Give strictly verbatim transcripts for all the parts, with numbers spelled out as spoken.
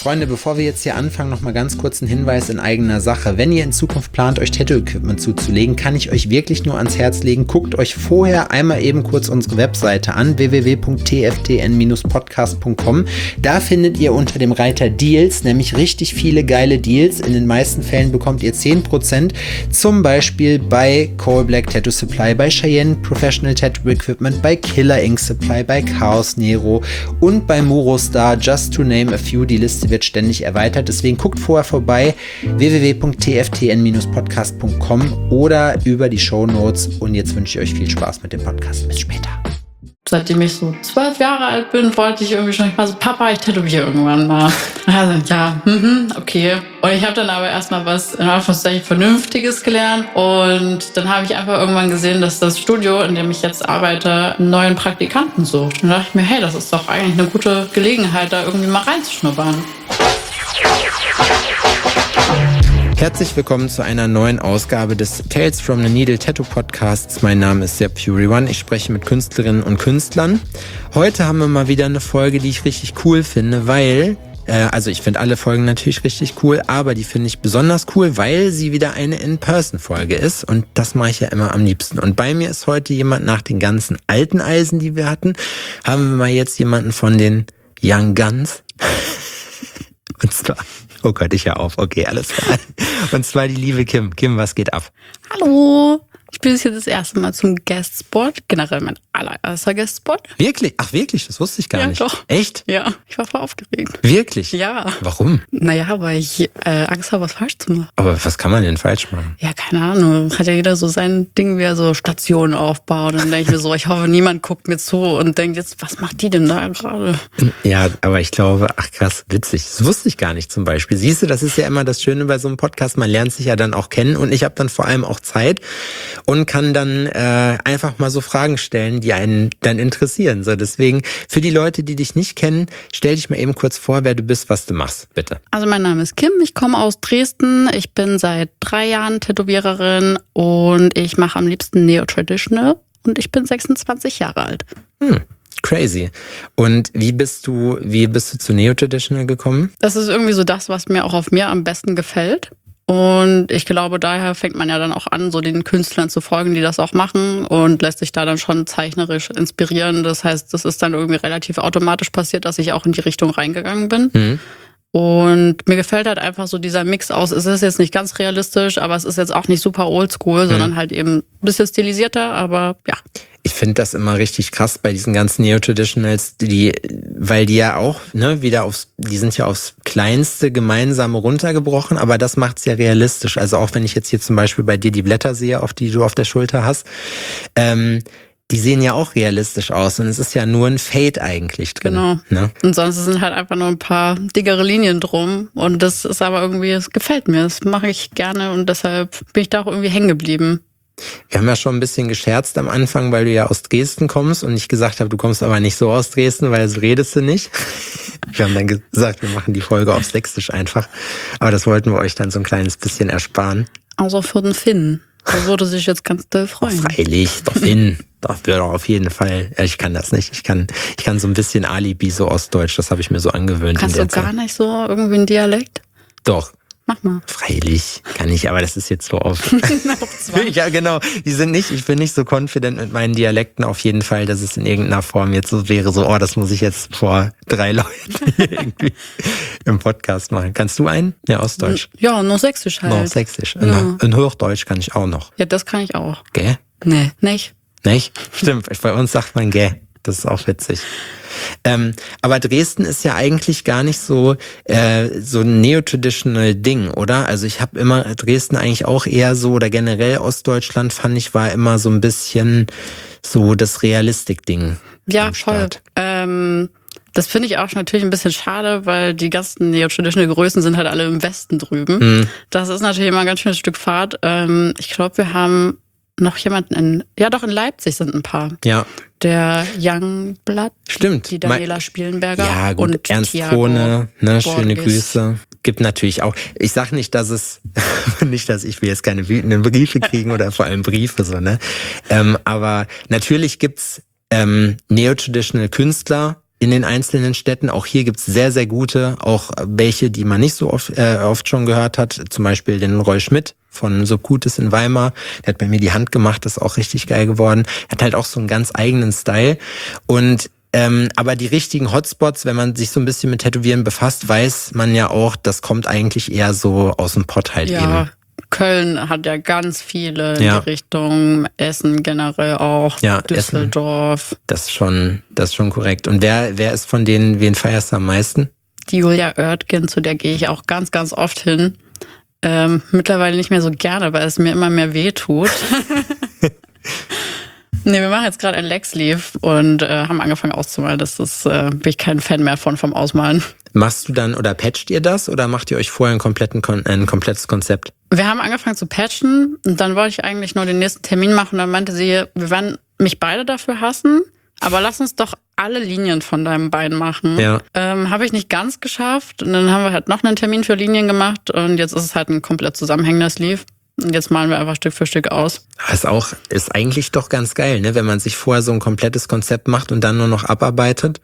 Freunde, bevor wir jetzt hier anfangen, noch mal ganz kurz ein Hinweis in eigener Sache. Wenn ihr in Zukunft plant, euch Tattoo-Equipment zuzulegen, kann ich euch wirklich nur ans Herz legen. Guckt euch vorher einmal eben kurz unsere Webseite an, w w w punkt t f t n Bindestrich podcast punkt com. Da findet ihr unter dem Reiter Deals nämlich richtig viele geile Deals. In den meisten Fällen bekommt ihr zehn Prozent, zum Beispiel bei Coal Black Tattoo Supply, bei Cheyenne Professional Tattoo Equipment, bei Killer Ink Supply, bei Chaos Nero und bei Murostar, just to name a few. Die Liste wird ständig erweitert, deswegen guckt vorher vorbei, w w w punkt t f t n Bindestrich podcast punkt com oder über die Shownotes, und jetzt wünsche ich euch viel Spaß mit dem Podcast. Bis später. Seitdem ich so zwölf Jahre alt bin, wollte ich irgendwie schon, ich war so, Papa, ich tätowiere irgendwann mal. Also, ja, mhm, okay. Und ich habe dann aber erstmal was in Anführungszeichen Vernünftiges gelernt, und dann habe ich einfach irgendwann gesehen, dass das Studio, in dem ich jetzt arbeite, einen neuen Praktikanten sucht. Und da dachte ich mir, hey, das ist doch eigentlich eine gute Gelegenheit, da irgendwie mal reinzuschnuppern. Herzlich willkommen zu einer neuen Ausgabe des Tales from the Needle Tattoo Podcasts. Mein Name ist Sepp Fury One. Ich spreche mit Künstlerinnen und Künstlern. Heute haben wir mal wieder eine Folge, die ich richtig cool finde, weil, äh, also ich finde alle Folgen natürlich richtig cool, aber die finde ich besonders cool, weil sie wieder eine In-Person-Folge ist, und das mache ich ja immer am liebsten. Und bei mir ist heute jemand, nach den ganzen alten Eisen, die wir hatten, haben wir mal jetzt jemanden von den Young Guns. Und zwar, oh Gott, ich hör auf. Okay, alles klar. Und zwar die liebe Kim. Kim, was geht ab? Hallo, ich bin jetzt hier das erste Mal zum Guest-Spot. Generell mein allererster Guest-Spot. Wirklich? Ach wirklich? Das wusste ich gar ja, nicht. Doch. Echt? Ja, ich war voll aufgeregt. Wirklich? Ja. Warum? Naja, weil ich äh, Angst habe, was falsch zu machen. Aber was kann man denn falsch machen? Ja, keine Ahnung. Hat ja jeder so sein Ding, wie er so Stationen aufbaut. Und dann denke ich mir so, ich hoffe, niemand guckt mir zu und denkt jetzt, was macht die denn da gerade? Ja, aber ich glaube, ach krass, witzig. Das wusste ich gar nicht zum Beispiel. Siehst du, das ist ja immer das Schöne bei so einem Podcast. Man lernt sich ja dann auch kennen, und ich habe dann vor allem auch Zeit und kann dann äh, einfach mal so Fragen stellen, die einen dann interessieren. So, deswegen, für die Leute, die dich nicht kennen, stell dich mal eben kurz vor, wer du bist, was du machst, bitte. Also mein Name ist Kim, ich komme aus Dresden. Ich bin seit drei Jahren Tätowiererin und ich mache am liebsten Neo-Traditional, und ich bin sechsundzwanzig Jahre alt. Hm. Crazy. Und wie bist du, wie bist du zu Neo-Traditional gekommen? Das ist irgendwie so das, was mir auch auf mir am besten gefällt. Und ich glaube, daher fängt man ja dann auch an, so den Künstlern zu folgen, die das auch machen, und lässt sich da dann schon zeichnerisch inspirieren. Das heißt, das ist dann irgendwie relativ automatisch passiert, dass ich auch in die Richtung reingegangen bin. Mhm. Und mir gefällt halt einfach so dieser Mix aus. Es ist jetzt nicht ganz realistisch, aber es ist jetzt auch nicht super oldschool, mhm. sondern halt eben ein bisschen stilisierter, aber ja. Ich finde das immer richtig krass bei diesen ganzen Neo-Traditionals, die, weil die ja auch, ne, wieder aufs, die sind ja aufs kleinste Gemeinsame runtergebrochen, aber das macht's ja realistisch. Also auch wenn ich jetzt hier zum Beispiel bei dir die Blätter sehe, auf die du auf der Schulter hast, ähm, die sehen ja auch realistisch aus, und es ist ja nur ein Fade eigentlich drin. Genau. Ne? Und sonst sind halt einfach nur ein paar dickere Linien drum, und das ist aber irgendwie, es gefällt mir, das mache ich gerne, und deshalb bin ich da auch irgendwie hängen geblieben. Wir haben ja schon ein bisschen gescherzt am Anfang, weil du ja aus Dresden kommst, und ich gesagt habe, du kommst aber nicht so aus Dresden, weil so redest du nicht. Wir haben dann gesagt, wir machen die Folge auf Sächsisch einfach, aber das wollten wir euch dann so ein kleines bisschen ersparen. Also für den Finn. Der würde sich jetzt ganz doll freuen. Oh, freilich, der Finn. Das wäre doch auf jeden Fall. Ja, ich kann das nicht. Ich kann, ich kann so ein bisschen Alibi, so Ostdeutsch. Das habe ich mir so angewöhnt. Kannst du gar nicht so irgendwie einen Dialekt? Doch. Mach mal. Freilich kann ich, aber das ist jetzt so auf. Ja, genau. Die sind nicht, ich bin nicht so confident mit meinen Dialekten auf jeden Fall, dass es in irgendeiner Form jetzt so wäre, so, oh, das muss ich jetzt vor drei Leuten irgendwie im Podcast machen. Kannst du einen? Ja, Ostdeutsch. Ja, noch Sächsisch halt. Noch Sächsisch. Ja. In, in Hochdeutsch kann ich auch noch. Ja, das kann ich auch. Gell? Nee, nicht. Nicht? Stimmt. Bei uns sagt man gell. Das ist auch witzig. Ähm, aber Dresden ist ja eigentlich gar nicht so äh, so ein neo-traditional Ding, oder? Also ich habe immer Dresden eigentlich auch eher so, oder generell Ostdeutschland fand ich, war immer so ein bisschen so das Realistik-Ding. Ja, voll. Ähm, das finde ich auch natürlich ein bisschen schade, weil die ganzen neo-traditional Größen sind halt alle im Westen drüben. Mhm. Das ist natürlich immer ein ganz schönes Stück Fahrt. Ähm, ich glaube, wir haben noch jemanden in, ja doch, in Leipzig sind ein paar. Ja. Der Youngblood. Stimmt. Die Daniela Spielenberger. Ja, gut. Und Ernst Thiago Krone, ne, Borges. Schöne Grüße. Gibt natürlich auch, ich sag nicht, dass es, nicht, dass ich will jetzt keine wütenden Briefe kriegen oder vor allem Briefe, so, ne. Ähm, aber natürlich gibt's ähm, neo-traditional Künstler in den einzelnen Städten. Auch hier gibt's sehr, sehr gute, auch welche, die man nicht so oft, äh, oft schon gehört hat. Zum Beispiel den Roy Schmidt von Subcutis in Weimar. Der hat bei mir die Hand gemacht, das ist auch richtig geil geworden. Er hat halt auch so einen ganz eigenen Style. Und ähm, aber die richtigen Hotspots, wenn man sich so ein bisschen mit Tätowieren befasst, weiß man ja auch, das kommt eigentlich eher so aus dem Pott halt ja. eben. Köln hat ja ganz viele in ja. die Richtung, Essen generell auch, ja, Düsseldorf. Essen. Das ist schon, das ist schon korrekt. Und wer, wer ist von denen, wen feierst du am meisten? Die Julia Oertgen, zu der gehe ich auch ganz, ganz oft hin. Ähm, mittlerweile nicht mehr so gerne, weil es mir immer mehr weh tut. Nee, wir machen jetzt gerade ein Leg-Sleeve und äh, haben angefangen auszumalen. Das ist, äh, bin ich kein Fan mehr von vom Ausmalen. Machst du dann oder patcht ihr das oder macht ihr euch vorher einen kompletten Kon- ein komplettes Konzept? Wir haben angefangen zu patchen und dann wollte ich eigentlich nur den nächsten Termin machen. Dann meinte sie, wir werden mich beide dafür hassen, aber lass uns doch alle Linien von deinem Bein machen. Ja. Ähm, habe ich nicht ganz geschafft und dann haben wir halt noch einen Termin für Linien gemacht und jetzt ist es halt ein komplett zusammenhängender Sleeve. Und jetzt malen wir einfach Stück für Stück aus. Das ist auch, ist eigentlich doch ganz geil, ne? Wenn man sich vorher so ein komplettes Konzept macht und dann nur noch abarbeitet.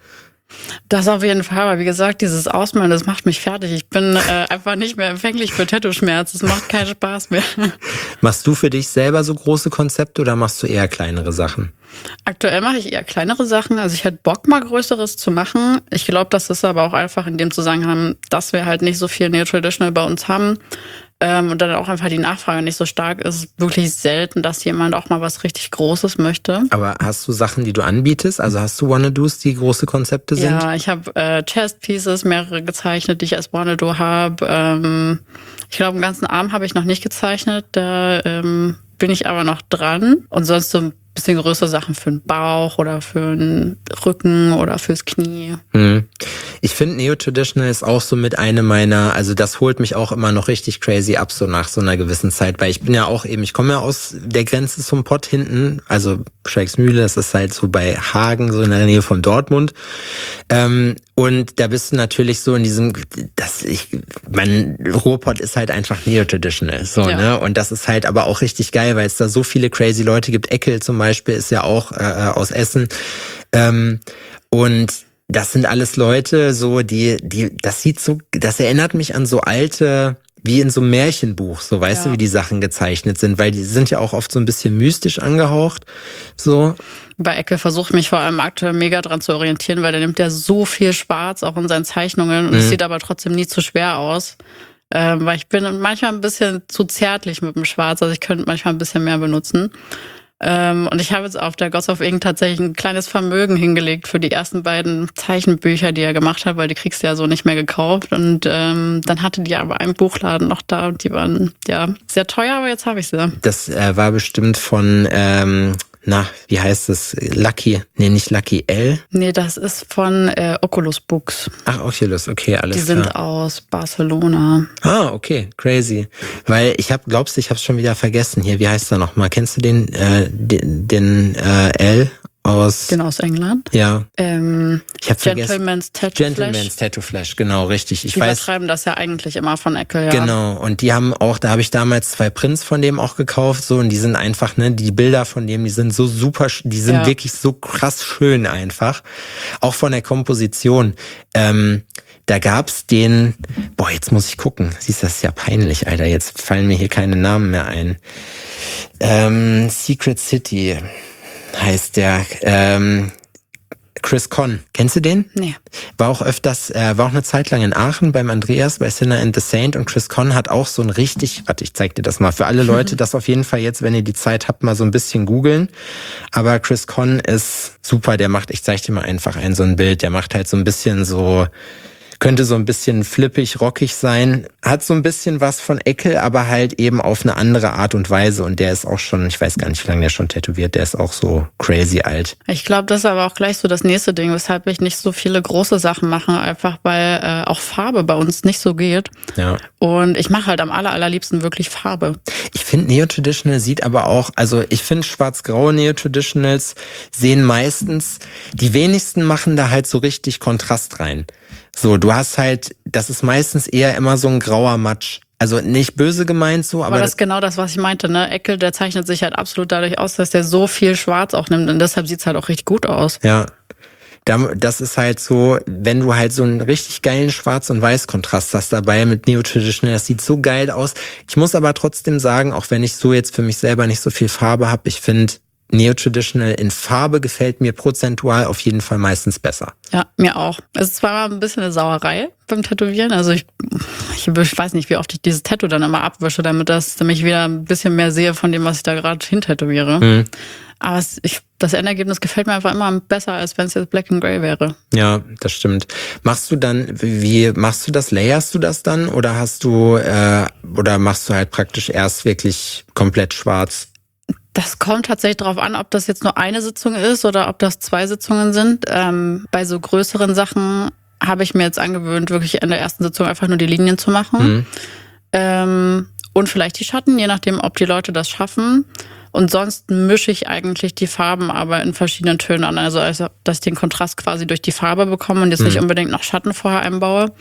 Das auf jeden Fall, aber wie gesagt, dieses Ausmalen, das macht mich fertig. Ich bin äh, einfach nicht mehr empfänglich für Tattoo-Schmerz. Es macht keinen Spaß mehr. Machst du für dich selber so große Konzepte oder machst du eher kleinere Sachen? Aktuell mache ich eher kleinere Sachen. Also ich hätte Bock, mal Größeres zu machen. Ich glaube, das ist aber auch einfach in dem Zusammenhang, dass wir halt nicht so viel Neo-Traditional bei uns haben. Ähm, und dann auch einfach die Nachfrage nicht so stark ist. Wirklich selten, dass jemand auch mal was richtig Großes möchte. Aber hast du Sachen, die du anbietest? Also hast du Wanna-Dos, die große Konzepte sind? Ja, ich habe äh, Chest-Pieces, mehrere gezeichnet, die ich als Wanna-Do habe. Ähm, ich glaube, den ganzen Arm habe ich noch nicht gezeichnet. Da ähm, bin ich aber noch dran. Und sonst so ein bisschen größere Sachen für den Bauch oder für den Rücken oder fürs Knie. Hm. Ich finde Neo-Traditional ist auch so mit eine meiner, also das holt mich auch immer noch richtig crazy ab, so nach so einer gewissen Zeit, weil ich bin ja auch eben, ich komme ja aus der Grenze zum Pott hinten, also Schweigsmühle, das ist halt so bei Hagen, so in der Nähe von Dortmund. Ähm, und da bist du natürlich so in diesem, das ich, mein Ruhrpott ist halt einfach Neo-Traditional, so, ja. ne? Und das ist halt aber auch richtig geil, weil es da so viele crazy Leute gibt. Eckel zum Beispiel ist ja auch äh, aus Essen. Ähm, und das sind alles Leute, so die, die, das sieht so, das erinnert mich an so alte, wie in so einem Märchenbuch, so weißt ja. du, wie die Sachen gezeichnet sind, weil die sind ja auch oft so ein bisschen mystisch angehaucht, so. Bei Eckel versuche ich mich vor allem aktuell mega dran zu orientieren, weil der nimmt ja so viel Schwarz auch in seinen Zeichnungen und es mhm. sieht aber trotzdem nie zu schwer aus. Ähm, weil ich bin manchmal ein bisschen zu zärtlich mit dem Schwarz, also ich könnte manchmal ein bisschen mehr benutzen. Ähm, und ich habe jetzt auf der Gods of Ink tatsächlich ein kleines Vermögen hingelegt für die ersten beiden Zeichenbücher, die er gemacht hat, weil die kriegst du ja so nicht mehr gekauft. Und ähm, dann hatte die aber einen Buchladen noch da und die waren ja sehr teuer, aber jetzt habe ich sie. Das äh, war bestimmt von, ähm, na, wie heißt es? Lucky, nee, nicht Lucky L. Nee, das ist von äh, Oculus Books. Ach, Oculus, okay, alles die klar. Die sind aus Barcelona. Ah, okay, crazy. Weil ich hab, glaubst du, ich hab's schon wieder vergessen hier. Wie heißt er nochmal? Kennst du den, äh, den, den äh, L? Aus, den aus England? Ja. Ähm, ich hab Gentleman's Tattoo Flash. Gentleman's Tattoo Flash, genau, richtig. Ich die weiß, übertreiben das ja eigentlich immer von Eckel, ja. Genau, und die haben auch, da habe ich damals zwei Prints von dem auch gekauft, so, und die sind einfach, ne, die Bilder von dem, die sind so super, die sind ja. wirklich so krass schön einfach. Auch von der Komposition. Ähm, da gab's den, boah, jetzt muss ich gucken. Siehst du, das ist ja peinlich, Alter. Jetzt fallen mir hier keine Namen mehr ein. Ähm, Secret City heißt der, ähm, Chris Conn. Kennst du den? Nee. War auch öfters, äh, war auch eine Zeit lang in Aachen beim Andreas bei Sinner and the Saint, und Chris Conn hat auch so ein richtig, warte, ich zeig dir das mal für alle Leute, das auf jeden Fall jetzt, wenn ihr die Zeit habt, mal so ein bisschen googeln. Aber Chris Conn ist super, der macht, ich zeig dir mal einfach ein so ein Bild, der macht halt so ein bisschen so, könnte so ein bisschen flippig, rockig sein. Hat so ein bisschen was von Eckel, aber halt eben auf eine andere Art und Weise. Und der ist auch schon, ich weiß gar nicht, wie lange der schon tätowiert, der ist auch so crazy alt. Ich glaube, das ist aber auch gleich so das nächste Ding, weshalb ich nicht so viele große Sachen mache, einfach weil äh, auch Farbe bei uns nicht so geht. Ja. Und ich mache halt am aller, allerliebsten wirklich Farbe. Ich finde Neo-Traditional sieht aber auch, also ich finde schwarz-graue Neo-Traditionals sehen meistens, die wenigsten machen da halt so richtig Kontrast rein. So, du hast halt, das ist meistens eher immer so ein grauer Matsch. Also nicht böse gemeint so, aber... Aber das ist genau das, was ich meinte, ne? Eckel, der zeichnet sich halt absolut dadurch aus, dass der so viel Schwarz auch nimmt und deshalb sieht's halt auch richtig gut aus. Ja. Das ist halt so, wenn du halt so einen richtig geilen Schwarz- und Weiß-Kontrast hast dabei mit Neo-Traditional, das sieht so geil aus. Ich muss aber trotzdem sagen, auch wenn ich so jetzt für mich selber nicht so viel Farbe habe, ich finde Neo-Traditional in Farbe gefällt mir prozentual auf jeden Fall meistens besser. Ja, mir auch. Es ist zwar ein bisschen eine Sauerei beim Tätowieren, also ich, ich weiß nicht, wie oft ich dieses Tattoo dann immer abwische, damit, das, damit ich wieder ein bisschen mehr sehe von dem, was ich da gerade hintätowiere. Mhm. Aber es, ich, das Endergebnis gefällt mir einfach immer besser, als wenn es jetzt Black and Grey wäre. Ja, das stimmt. Machst du dann, wie machst du das? Layerst du das dann oder hast du äh, oder machst du halt praktisch erst wirklich komplett schwarz? Das kommt tatsächlich darauf an, ob das jetzt nur eine Sitzung ist oder ob das zwei Sitzungen sind. Ähm, bei so größeren Sachen habe ich mir jetzt angewöhnt, wirklich in der ersten Sitzung einfach nur die Linien zu machen. Mhm. Ähm, und vielleicht die Schatten, je nachdem, ob die Leute das schaffen. Und sonst mische ich eigentlich die Farben aber in verschiedenen Tönen an. Also, also dass ich den Kontrast quasi durch die Farbe bekomme und jetzt mhm. nicht unbedingt noch Schatten vorher einbaue.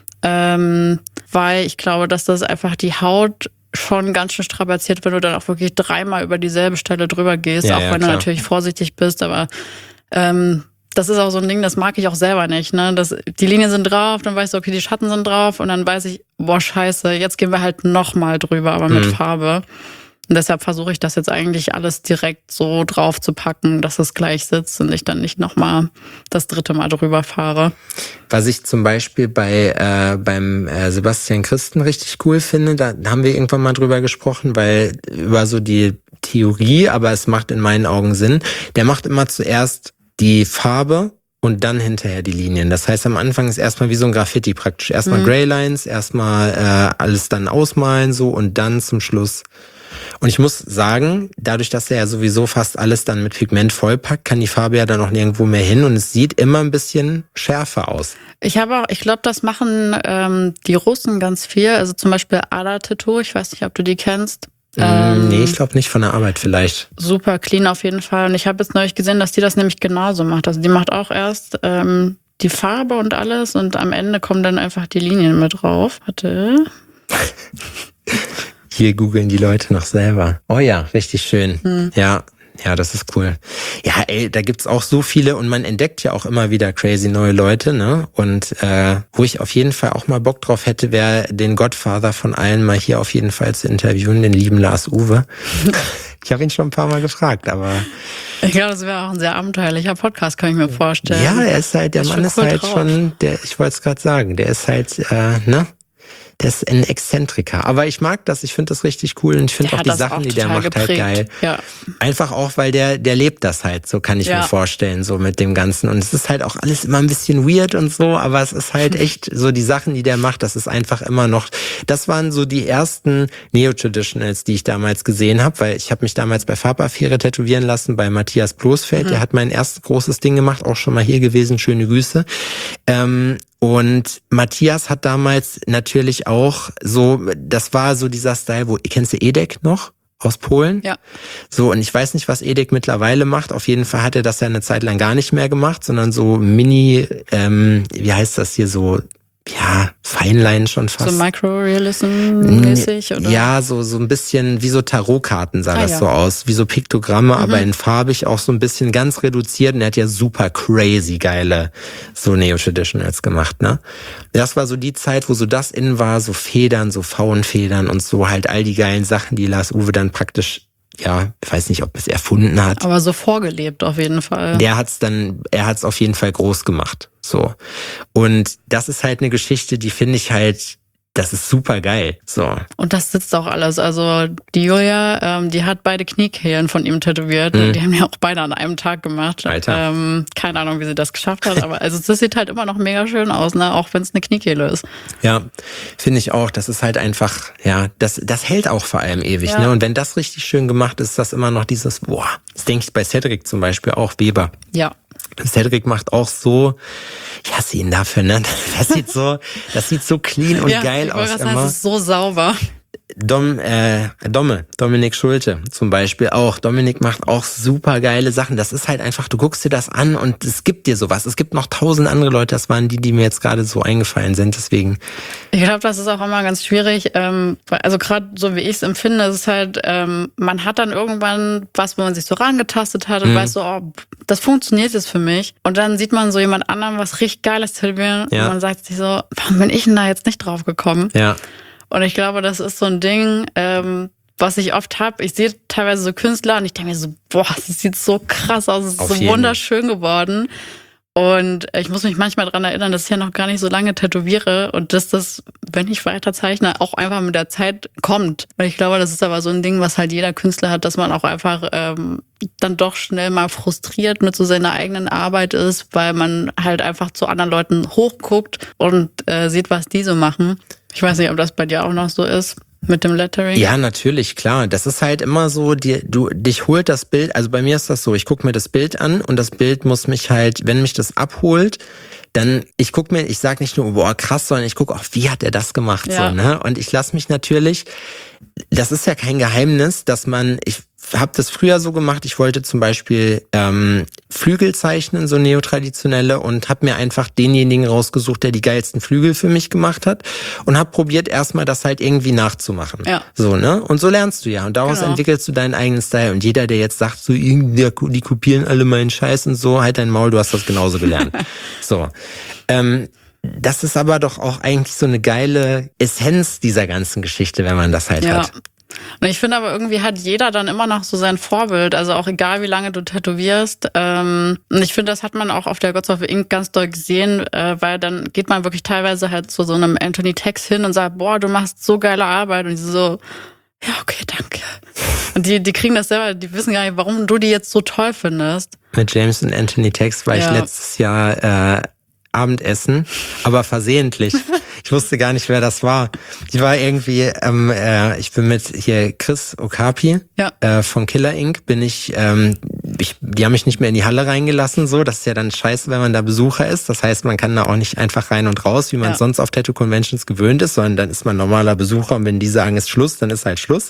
Ähm, weil ich glaube, dass das einfach die Haut schon ganz schön strapaziert, wenn du dann auch wirklich dreimal über dieselbe Stelle drüber gehst, ja, auch ja, wenn klar. du natürlich vorsichtig bist. Aber ähm, das ist auch so ein Ding, das mag ich auch selber nicht. Ne? Das, die Linien sind drauf, dann weißt du, okay, die Schatten sind drauf und dann weiß ich, boah, scheiße, jetzt gehen wir halt nochmal drüber, aber mit mhm. Farbe. Und deshalb versuche ich das jetzt eigentlich alles direkt so drauf zu packen, dass es gleich sitzt und ich dann nicht nochmal das dritte Mal drüber fahre. Was ich zum Beispiel bei äh, beim äh, Sebastian Christen richtig cool finde, da haben wir irgendwann mal drüber gesprochen, weil über so die Theorie, aber es macht in meinen Augen Sinn, der macht immer zuerst die Farbe und dann hinterher die Linien. Das heißt, am Anfang ist erstmal wie so ein Graffiti praktisch. Erstmal mhm. Greylines, erstmal äh, alles dann ausmalen so und dann zum Schluss. Und ich muss sagen, dadurch, dass er ja sowieso fast alles dann mit Pigment vollpackt, kann die Farbe ja dann auch nirgendwo mehr hin und es sieht immer ein bisschen schärfer aus. Ich habe auch, ich glaube, das machen ähm, die Russen ganz viel. Also zum Beispiel Ada Tattoo, ich weiß nicht, ob du die kennst. Ähm, nee, ich glaube nicht, von der Arbeit vielleicht. Super clean auf jeden Fall. Und ich habe jetzt neulich gesehen, dass die das nämlich genauso macht. Also die macht auch erst ähm, die Farbe und alles und am Ende kommen dann einfach die Linien mit drauf. Warte. Hier googeln die Leute noch selber. Oh ja, richtig schön. Hm. Ja, ja, das ist cool. Ja, ey, da gibt's auch so viele und man entdeckt ja auch immer wieder crazy neue Leute, ne? Und äh, wo ich auf jeden Fall auch mal Bock drauf hätte, wäre den Godfather von allen mal hier auf jeden Fall zu interviewen, den lieben Lars Uwe. Ich habe ihn schon ein paar Mal gefragt, aber ich glaube, das wäre auch ein sehr abenteuerlicher Podcast, kann ich mir vorstellen. Ja, er ist halt, der ist Mann ist cool halt drauf. schon, der, ich wollte es gerade sagen, der ist halt, äh, ne? Der ist ein Exzentriker. Aber ich mag das, ich finde das richtig cool und ich finde auch die Sachen, auch die der macht, geprägt. halt geil. Ja. Einfach auch, weil der der lebt das halt, so kann ich ja. mir vorstellen, so mit dem Ganzen. Und es ist halt auch alles immer ein bisschen weird und so, aber es ist halt echt so die Sachen, die der macht, das ist einfach immer noch, das waren so die ersten Neo-Traditionals, die ich damals gesehen habe, weil ich habe mich damals bei Farbaffäre tätowieren lassen, bei Matthias Bloßfeld, mhm. der hat mein erstes großes Ding gemacht, auch schon mal hier gewesen, schöne Grüße. Ähm, Und Matthias hat damals natürlich auch so, das war so dieser Style, wo, kennst du Edek noch aus Polen? Ja. So, und ich weiß nicht, was Edek mittlerweile macht. Auf jeden Fall hat er das ja eine Zeit lang gar nicht mehr gemacht, sondern so Mini, ähm, wie heißt das hier so, ja, Feinlein schon fast. So Microrealism-mäßig, oder? Ja, so so ein bisschen wie so Tarotkarten sah ah, das ja. so aus. Wie so Piktogramme, mhm. aber in farbig auch so ein bisschen ganz reduziert. Und er hat ja super crazy geile so Neo-Traditionals gemacht, ne? Das war so die Zeit, wo so das in war, so Federn, so Faunfedern und so halt all die geilen Sachen, die Lars Uwe dann praktisch, ja, ich weiß nicht, ob es erfunden hat. Aber so vorgelebt auf jeden Fall. Der hat's dann, er hat's auf jeden Fall groß gemacht. So. Und das ist halt eine Geschichte, die finde ich halt, das ist super geil. So. Und das sitzt auch alles. Also die Julia, ähm, die hat beide Kniekehlen von ihm tätowiert. Mhm. Die haben ja auch beide an einem Tag gemacht. Alter. Ähm, keine Ahnung, wie sie das geschafft hat. Aber also das sieht halt immer noch mega schön aus, ne? Auch wenn es eine Kniekehle ist. Ja, finde ich auch. Das ist halt einfach, ja, das das hält auch vor allem ewig. Ja. Ne? Und wenn das richtig schön gemacht ist, ist das immer noch dieses, boah, das denke ich bei Cedric zum Beispiel auch, Weber. Ja. Cedric macht auch so, ich hasse ihn dafür, ne? Das sieht so, das sieht so clean und ja, geil aus immer. Das ist so sauber. Dom, äh, Domme, Dominik Schulte zum Beispiel auch. Dominik macht auch super geile Sachen. Das ist halt einfach, du guckst dir das an und es gibt dir sowas. Es gibt noch tausend andere Leute, das waren die, die mir jetzt gerade so eingefallen sind, deswegen. Ich glaube, das ist auch immer ganz schwierig. Ähm, also gerade so wie ich es empfinde, ist es halt, ähm, man hat dann irgendwann was, wo man sich so rangetastet hat und mhm. weiß so, oh, das funktioniert jetzt für mich. Und dann sieht man so jemand anderem was richtig Geiles tätowieren ja. und man sagt sich so, warum bin ich denn da jetzt nicht drauf gekommen? Ja. Und ich glaube, das ist so ein Ding, ähm, was ich oft habe. Ich sehe teilweise so Künstler und ich denke mir so, boah, das sieht so krass aus, es ist so wunderschön geworden. Und ich muss mich manchmal daran erinnern, dass ich ja noch gar nicht so lange tätowiere und dass das, wenn ich weiter zeichne, auch einfach mit der Zeit kommt. Und ich glaube, das ist aber so ein Ding, was halt jeder Künstler hat, dass man auch einfach ähm, dann doch schnell mal frustriert mit so seiner eigenen Arbeit ist, weil man halt einfach zu anderen Leuten hochguckt und äh, sieht, was die so machen. Ich weiß nicht, ob das bei dir auch noch so ist mit dem Lettering. Ja, natürlich, klar. Das ist halt immer so, die, du, dich holt das Bild, also bei mir ist das so, ich gucke mir das Bild an und das Bild muss mich halt, wenn mich das abholt, dann, ich guck mir, ich sag nicht nur, boah, krass, sondern ich gucke auch, wie hat er das gemacht, ja. so, ne? Und ich lasse mich natürlich, das ist ja kein Geheimnis, dass man, ich habe das früher so gemacht, ich wollte zum Beispiel ähm, Flügel zeichnen, so neotraditionelle, und habe mir einfach denjenigen rausgesucht, der die geilsten Flügel für mich gemacht hat und habe probiert erstmal das halt irgendwie nachzumachen. Ja. So, ne? Und so lernst du ja und daraus genau. entwickelst du deinen eigenen Style und jeder, der jetzt sagt, so die, die kopieren alle meinen Scheiß und so, halt dein Maul, du hast das genauso gelernt. So. Ähm, das ist aber doch auch eigentlich so eine geile Essenz dieser ganzen Geschichte, wenn man das halt ja. hat. Und ich finde aber irgendwie hat jeder dann immer noch so sein Vorbild, also auch egal wie lange du tätowierst. Ähm, und ich finde, das hat man auch auf der Gods of Ink ganz doll gesehen, äh, weil dann geht man wirklich teilweise halt zu so einem Anthony Tex hin und sagt, boah, du machst so geile Arbeit. Und die so, ja, okay, danke. Und die, die kriegen das selber, die wissen gar nicht, warum du die jetzt so toll findest. Mit James und Anthony Tex war ja. ich letztes Jahr äh, Abendessen, aber versehentlich. Ich wusste gar nicht, wer das war. Ich war irgendwie, ähm, äh, ich bin mit hier Chris Okapi ja. äh, von Killer Inc bin ich, ähm, ich, die haben mich nicht mehr in die Halle reingelassen, so. Das ist ja dann scheiße, wenn man da Besucher ist. Das heißt, man kann da auch nicht einfach rein und raus, wie man ja. sonst auf Tattoo-Conventions gewöhnt ist, sondern dann ist man normaler Besucher und wenn die sagen, ist Schluss, dann ist halt Schluss.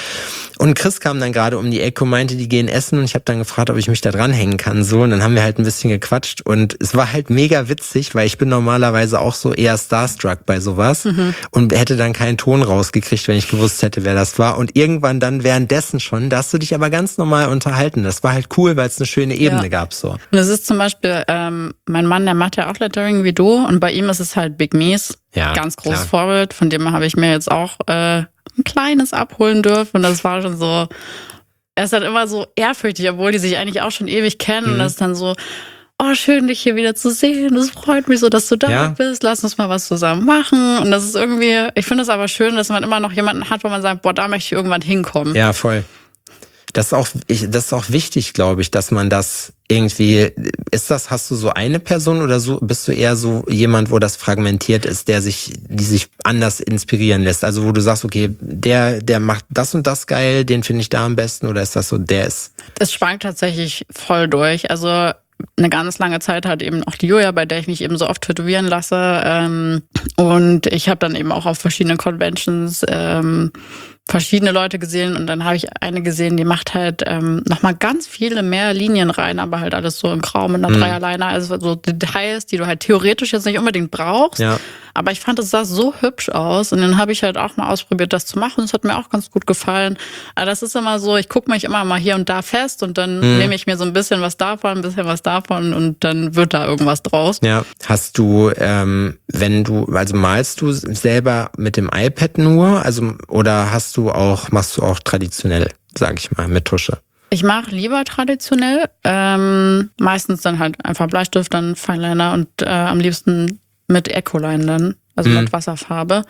Und Chris kam dann gerade um die Ecke und meinte, die gehen essen und ich habe dann gefragt, ob ich mich da dranhängen kann, so. Und dann haben wir halt ein bisschen gequatscht und es war halt mega witzig, weil ich bin normalerweise auch so eher starstruck bei sowas mhm. und hätte dann keinen Ton rausgekriegt, wenn ich gewusst hätte, wer das war. Und irgendwann dann währenddessen schon, da hast du dich aber ganz normal unterhalten. Das war halt cool, weil es eine schöne Ebene ja. gab, so. Und das ist zum Beispiel, ähm, mein Mann, der macht ja auch Lettering wie du und bei ihm ist es halt Big Mies. Ja, ganz großes klar. Vorbild, von dem habe ich mir jetzt auch äh, ein kleines abholen dürfen und das war schon so, er ist halt immer so ehrfürchtig, obwohl die sich eigentlich auch schon ewig kennen mhm. und das ist dann so, oh, schön, dich hier wieder zu sehen, das freut mich so, dass du da ja. bist, lass uns mal was zusammen machen und das ist irgendwie, ich finde es aber schön, dass man immer noch jemanden hat, wo man sagt, boah, da möchte ich irgendwann hinkommen. Ja, voll. Das ist auch, ich, das ist auch wichtig, glaube ich, dass man das irgendwie, ist das, hast du so eine Person oder so, bist du eher so jemand, wo das fragmentiert ist, der sich, die sich anders inspirieren lässt? Also wo du sagst, okay, der, der macht das und das geil, den finde ich da am besten, oder ist das so, der ist? Das schwankt tatsächlich voll durch. Also eine ganz lange Zeit hat eben auch die Julia, bei der ich mich eben so oft tätowieren lasse. Ähm, und ich habe dann eben auch auf verschiedenen Conventions ähm, verschiedene Leute gesehen und dann habe ich eine gesehen, die macht halt ähm, nochmal ganz viele mehr Linien rein, aber halt alles so in Grau mit einer mhm. Dreierleine, also so Details, die du halt theoretisch jetzt nicht unbedingt brauchst, ja. aber ich fand, es sah so hübsch aus und dann habe ich halt auch mal ausprobiert, das zu machen, das hat mir auch ganz gut gefallen. Aber das ist immer so, ich gucke mich immer mal hier und da fest und dann mhm. nehme ich mir so ein bisschen was davon, ein bisschen was davon und dann wird da irgendwas draus. Ja, hast du, ähm, wenn du, also malst du selber mit dem iPad nur, also oder hast du auch, machst du auch traditionell, sag ich mal, mit Tusche? Ich mache lieber traditionell, ähm, meistens dann halt einfach Bleistift, dann Fineliner und äh, am liebsten mit Ecoline dann, also mhm. mit Wasserfarbe.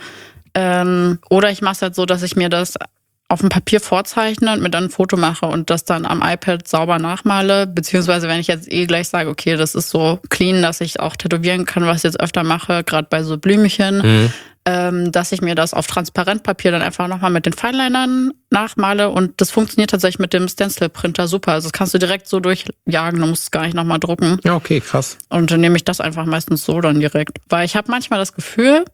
Ähm, oder ich mache es halt so, dass ich mir das auf dem Papier vorzeichne und mir dann ein Foto mache und das dann am iPad sauber nachmale, beziehungsweise wenn ich jetzt eh gleich sage, okay, das ist so clean, dass ich auch tätowieren kann, was ich jetzt öfter mache, gerade bei so Blümchen, mhm. ähm, dass ich mir das auf Transparentpapier dann einfach nochmal mit den Finelinern nachmale und das funktioniert tatsächlich mit dem Stencil-Printer super. Also das kannst du direkt so durchjagen, du musst es gar nicht nochmal drucken. Ja, okay, krass. Und dann nehme ich das einfach meistens so dann direkt. Weil ich habe manchmal das Gefühl,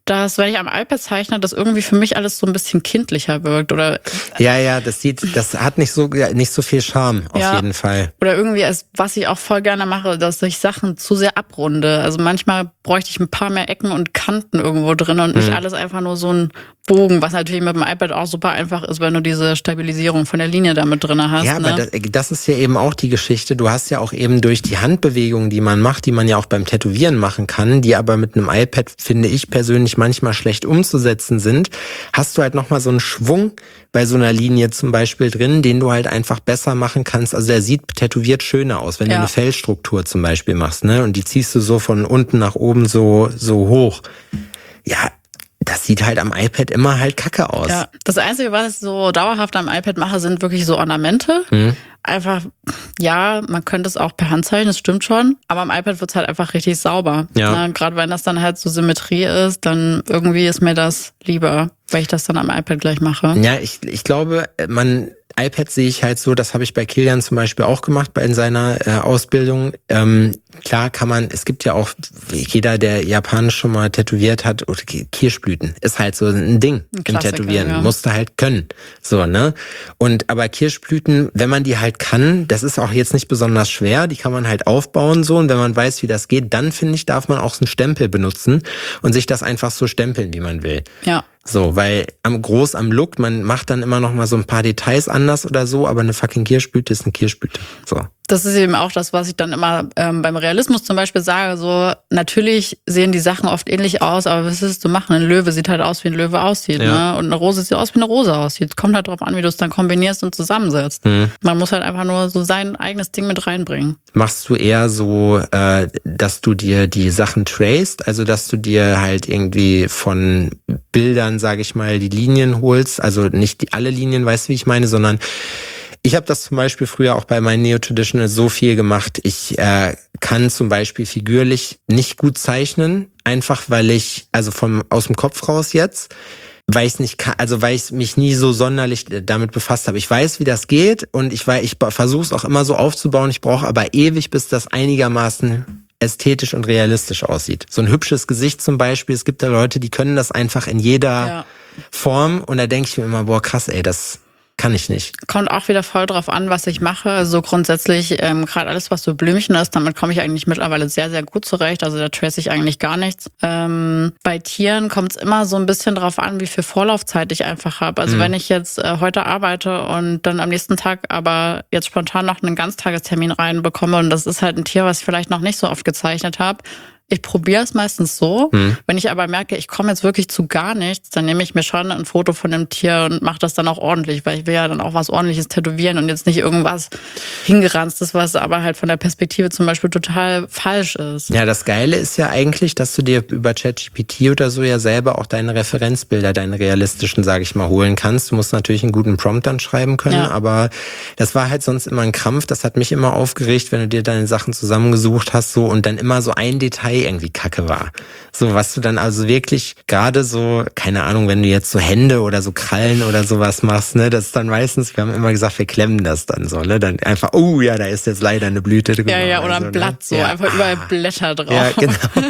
dass, wenn ich am iPad zeichne, das irgendwie für mich alles so ein bisschen kindlicher wirkt. Oder ja, ja, das sieht, das hat nicht so nicht so viel Charme, auf ja, jeden Fall. Oder irgendwie, als, was ich auch voll gerne mache, dass ich Sachen zu sehr abrunde. Also manchmal bräuchte ich ein paar mehr Ecken und Kanten irgendwo drin und nicht hm. alles einfach nur so ein Bogen, was natürlich mit dem iPad auch super einfach ist, wenn du diese Stabilisierung von der Linie damit drin hast. Ja, ne? aber das, das ist ja eben auch die Geschichte. Du hast ja auch eben durch die Handbewegungen, die man macht, die man ja auch beim Tätowieren machen kann, die aber mit einem iPad, finde ich persönlich, manchmal schlecht umzusetzen sind, hast du halt nochmal so einen Schwung bei so einer Linie zum Beispiel drin, den du halt einfach besser machen kannst. Also der sieht tätowiert schöner aus, wenn ja. du eine Fellstruktur zum Beispiel machst, ne? Und die ziehst du so von unten nach oben so, so hoch. Ja, das sieht halt am iPad immer halt kacke aus. Ja, das Einzige, was ich so dauerhaft am iPad mache, sind wirklich so Ornamente. Mhm. Einfach, ja, man könnte es auch per Hand zeichnen, das stimmt schon. Aber am iPad wird es halt einfach richtig sauber. Ja. Gerade wenn das dann halt so Symmetrie ist, dann irgendwie ist mir das lieber, weil ich das dann am iPad gleich mache. Ja, ich, ich glaube, man... iPad sehe ich halt so, das habe ich bei Kilian zum Beispiel auch gemacht bei in seiner äh, Ausbildung. Ähm, klar kann man, es gibt ja auch, jeder, der Japanisch schon mal tätowiert hat, oder Kirschblüten, ist halt so ein Ding ein im Tätowieren, ja. Musst du halt können. So, ne? Und aber Kirschblüten, wenn man die halt kann, das ist auch jetzt nicht besonders schwer, die kann man halt aufbauen so, und wenn man weiß, wie das geht, dann finde ich, darf man auch so einen Stempel benutzen und sich das einfach so stempeln, wie man will. Ja. So, weil am groß am Look, man macht dann immer noch mal so ein paar Details anders oder so, aber eine fucking Kirschblüte ist eine Kirschblüte. So. Das ist eben auch das, was ich dann immer ähm, beim Realismus zum Beispiel sage, so natürlich sehen die Sachen oft ähnlich aus, aber was ist es zu machen? Ein Löwe sieht halt aus, wie ein Löwe aussieht, ja. ne? Und eine Rose sieht aus, wie eine Rose aussieht. Kommt halt drauf an, wie du es dann kombinierst und zusammensetzt. Mhm. Man muss halt einfach nur so sein eigenes Ding mit reinbringen. Machst du eher so, äh, dass du dir die Sachen traced, also dass du dir halt irgendwie von Bildern, sage ich mal, die Linien holst, also nicht die alle Linien, weißt du, wie ich meine, sondern ich habe das zum Beispiel früher auch bei meinen Neo-Traditional so viel gemacht. Ich äh, kann zum Beispiel figürlich nicht gut zeichnen, einfach weil ich, also vom aus dem Kopf raus jetzt, weil ich nicht kann, also weil ich mich nie so sonderlich damit befasst habe. Ich weiß, wie das geht und ich weiß, ich versuche es auch immer so aufzubauen. Ich brauche aber ewig, bis das einigermaßen ästhetisch und realistisch aussieht. So ein hübsches Gesicht zum Beispiel. Es gibt da Leute, die können das einfach in jeder ja. Form und da denke ich mir immer, boah krass, ey, das kann ich nicht. Kommt auch wieder voll drauf an, was ich mache. Also grundsätzlich, ähm, gerade alles, was so Blümchen ist, damit komme ich eigentlich mittlerweile sehr, sehr gut zurecht. Also da trace ich eigentlich gar nichts. Ähm, bei Tieren kommt es immer so ein bisschen drauf an, wie viel Vorlaufzeit ich einfach habe. Also mhm. wenn ich jetzt äh, heute arbeite und dann am nächsten Tag aber jetzt spontan noch einen Ganztagestermin reinbekomme und das ist halt ein Tier, was ich vielleicht noch nicht so oft gezeichnet habe, ich probiere es meistens so. Hm. Wenn ich aber merke, ich komme jetzt wirklich zu gar nichts, dann nehme ich mir schon ein Foto von dem Tier und mache das dann auch ordentlich, weil ich will ja dann auch was Ordentliches tätowieren und jetzt nicht irgendwas hingeranztes, was aber halt von der Perspektive zum Beispiel total falsch ist. Ja, das Geile ist ja eigentlich, dass du dir über ChatGPT oder so ja selber auch deine Referenzbilder, deine realistischen, sage ich mal, holen kannst. Du musst natürlich einen guten Prompt dann schreiben können, ja. aber das war halt sonst immer ein Krampf. Das hat mich immer aufgeregt, wenn du dir deine Sachen zusammengesucht hast so und dann immer so ein Detail irgendwie kacke war. So, was du dann also wirklich gerade so, keine Ahnung, wenn du jetzt so Hände oder so Krallen oder sowas machst, ne, das ist dann meistens, wir haben immer gesagt, wir klemmen das dann so, ne, dann einfach, oh ja, da ist jetzt leider eine Blüte drin. Ja, ja, oder also, ein Blatt, ne? so, ja. einfach überall Blätter drauf. Ja, genau.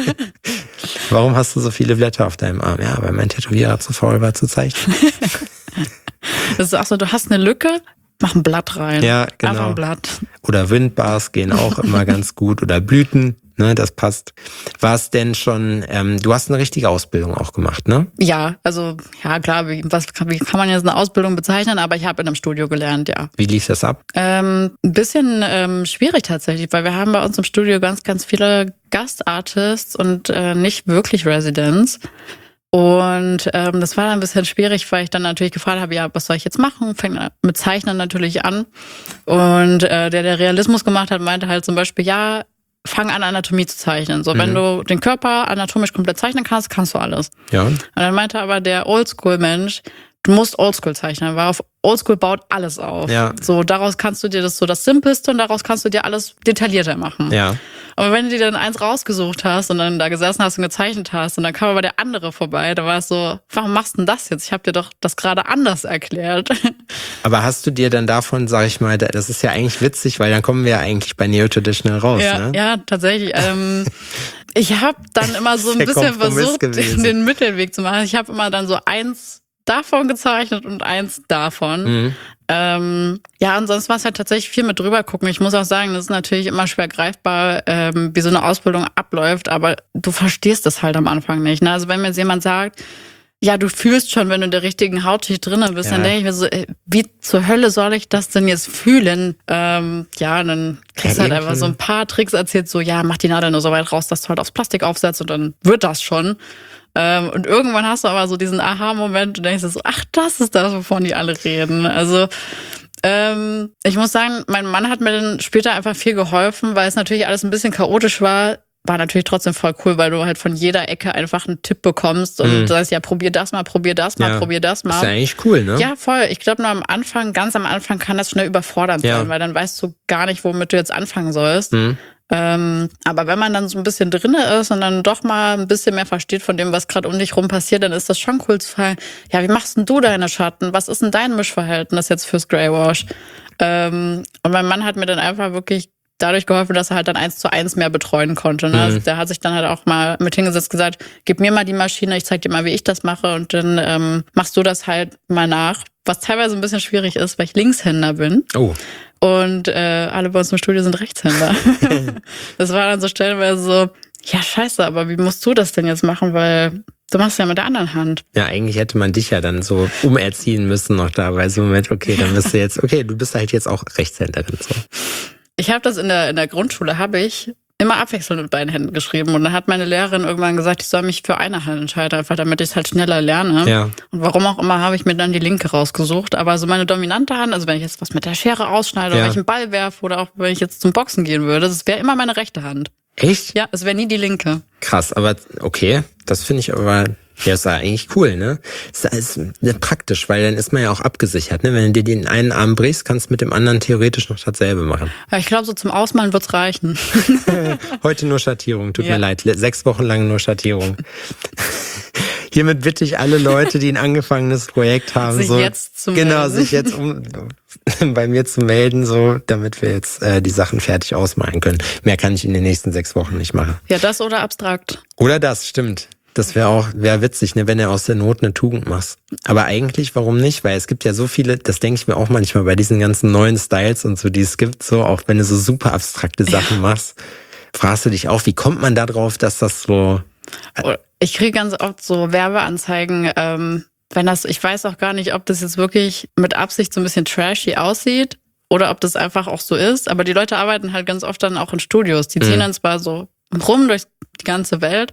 Warum hast du so viele Blätter auf deinem Arm? Ja, weil mein Tätowierer zu faul war zu zeichnen. Das ist auch so, du hast eine Lücke, mach ein Blatt rein. Ja, genau. Einfach ein Blatt. Oder Windbars gehen auch immer ganz gut oder Blüten. Ne, das passt. War es denn schon, ähm, du hast eine richtige Ausbildung auch gemacht, ne? Ja, also, ja klar, wie, was, wie kann man jetzt eine Ausbildung bezeichnen, aber ich habe in einem Studio gelernt, ja. Wie lief das ab? Ähm, ein bisschen ähm, schwierig tatsächlich, weil wir haben bei uns im Studio ganz, ganz viele Gastartists und äh, nicht wirklich Residents. Und ähm, das war dann ein bisschen schwierig, weil ich dann natürlich gefragt habe, ja, was soll ich jetzt machen? Fängt mit Zeichnen natürlich an. Und äh, der, der Realismus gemacht hat, meinte halt zum Beispiel, ja, fang an, Anatomie zu zeichnen. So, mhm. wenn du den Körper anatomisch komplett zeichnen kannst, kannst du alles. Ja. Und dann meinte aber der Oldschool-Mensch, du musst Oldschool zeichnen, weil auf Oldschool baut alles auf. Ja. So, daraus kannst du dir das so das Simpelste und daraus kannst du dir alles detaillierter machen. Ja. Aber wenn du dir dann eins rausgesucht hast und dann da gesessen hast und gezeichnet hast und dann kam aber der andere vorbei, da war es so, warum machst du denn das jetzt? Ich habe dir doch das gerade anders erklärt. Aber hast du dir dann davon, sag ich mal, das ist ja eigentlich witzig, weil dann kommen wir ja eigentlich bei Neo-Traditional raus, ja, ne? Ja, tatsächlich. ähm, Ich habe dann immer so ein bisschen versucht, gewesen. den Mittelweg zu machen. Ich habe immer dann so eins davon gezeichnet und eins davon. Mhm. Ähm, ja, und sonst war es halt tatsächlich viel mit drüber gucken. Ich muss auch sagen, das ist natürlich immer schwer greifbar, ähm, wie so eine Ausbildung abläuft, aber du verstehst das halt am Anfang nicht. Ne? Also wenn mir jetzt jemand sagt, ja, du fühlst schon, wenn du in der richtigen Hautschicht drinnen bist, ja. dann denke ich mir so, ey, wie zur Hölle soll ich das denn jetzt fühlen? Ähm, ja, und dann kriegst du ja, halt einfach so ein paar Tricks erzählt, so, ja, mach die Nadel nur so weit raus, dass du halt aufs Plastik aufsetzt und dann wird das schon. Ähm, und irgendwann hast du aber so diesen Aha-Moment und denkst so, ach, das ist das, wovon die alle reden. Also, ähm, ich muss sagen, mein Mann hat mir dann später einfach viel geholfen, weil es natürlich alles ein bisschen chaotisch war. War natürlich trotzdem voll cool, weil du halt von jeder Ecke einfach einen Tipp bekommst und mhm. sagst, ja, probier das mal, probier das mal, ja. probier das mal. Ist ja eigentlich cool, ne? Ja, voll. Ich glaube, nur am Anfang, ganz am Anfang kann das schnell überfordernd ja. sein, weil dann weißt du gar nicht, womit du jetzt anfangen sollst. Mhm. Ähm, aber wenn man dann so ein bisschen drinne ist und dann doch mal ein bisschen mehr versteht von dem, was gerade um dich rum passiert, dann ist das schon cool zu fragen, ja, wie machst denn du deine Schatten? Was ist denn dein Mischverhältnis jetzt fürs Greywash? Ähm, und mein Mann hat mir dann einfach wirklich dadurch geholfen, dass er halt dann eins zu eins mehr betreuen konnte. Ne? Mhm. Also der hat sich dann halt auch mal mit hingesetzt gesagt, gib mir mal die Maschine, ich zeig dir mal, wie ich das mache und dann ähm, machst du das halt mal nach. Was teilweise ein bisschen schwierig ist, weil ich Linkshänder bin. Oh. Und äh, alle bei uns im Studio sind Rechtshänder. Das war dann so stellenweise so, ja scheiße, aber wie musst du das denn jetzt machen, weil du machst ja mit der anderen Hand. Ja, eigentlich hätte man dich ja dann so umerziehen müssen noch da, weil so Moment, okay, dann bist du jetzt, okay, du bist halt jetzt auch Rechtshänderin. So. Ich habe das in der in der Grundschule, habe ich immer abwechselnd mit beiden Händen geschrieben. Und dann hat meine Lehrerin irgendwann gesagt, ich soll mich für eine Hand entscheiden, einfach damit ich es halt schneller lerne. Ja. Und warum auch immer habe ich mir dann die linke rausgesucht. Aber so meine dominante Hand, also wenn ich jetzt was mit der Schere ausschneide ja. oder wenn ich einen Ball werfe oder auch wenn ich jetzt zum Boxen gehen würde, das wäre immer meine rechte Hand. Echt? Ja, es wäre nie die linke. Krass, aber okay, das finde ich aber... Ja, ist ja eigentlich cool, ne? Ist, ist praktisch, weil dann ist man ja auch abgesichert, ne? Wenn du dir den einen Arm brichst, kannst du mit dem anderen theoretisch noch dasselbe machen. Ja, ich glaube, so zum Ausmalen wird's reichen. Heute nur Schattierung, tut ja. mir leid. Sechs Wochen lang nur Schattierung. Hiermit bitte ich alle Leute, die ein angefangenes Projekt haben, sich so jetzt zu genau, melden. sich jetzt um bei mir zu melden, so, damit wir jetzt äh, die Sachen fertig ausmalen können. Mehr kann ich in den nächsten sechs Wochen nicht machen. Ja, das oder abstrakt. Oder das, stimmt. Das wäre auch, wäre witzig, ne, wenn du aus der Not eine Tugend machst. Aber eigentlich, warum nicht? Weil es gibt ja so viele, das denke ich mir auch manchmal bei diesen ganzen neuen Styles und so, die es gibt, so, auch wenn du so super abstrakte Sachen ja. machst, fragst du dich auch, wie kommt man da drauf, dass das so... Ich kriege ganz oft so Werbeanzeigen, ähm, wenn das, ich weiß auch gar nicht, ob das jetzt wirklich mit Absicht so ein bisschen trashy aussieht oder ob das einfach auch so ist, aber die Leute arbeiten halt ganz oft dann auch in Studios. Die ziehen mhm. dann zwar so rum durch die ganze Welt.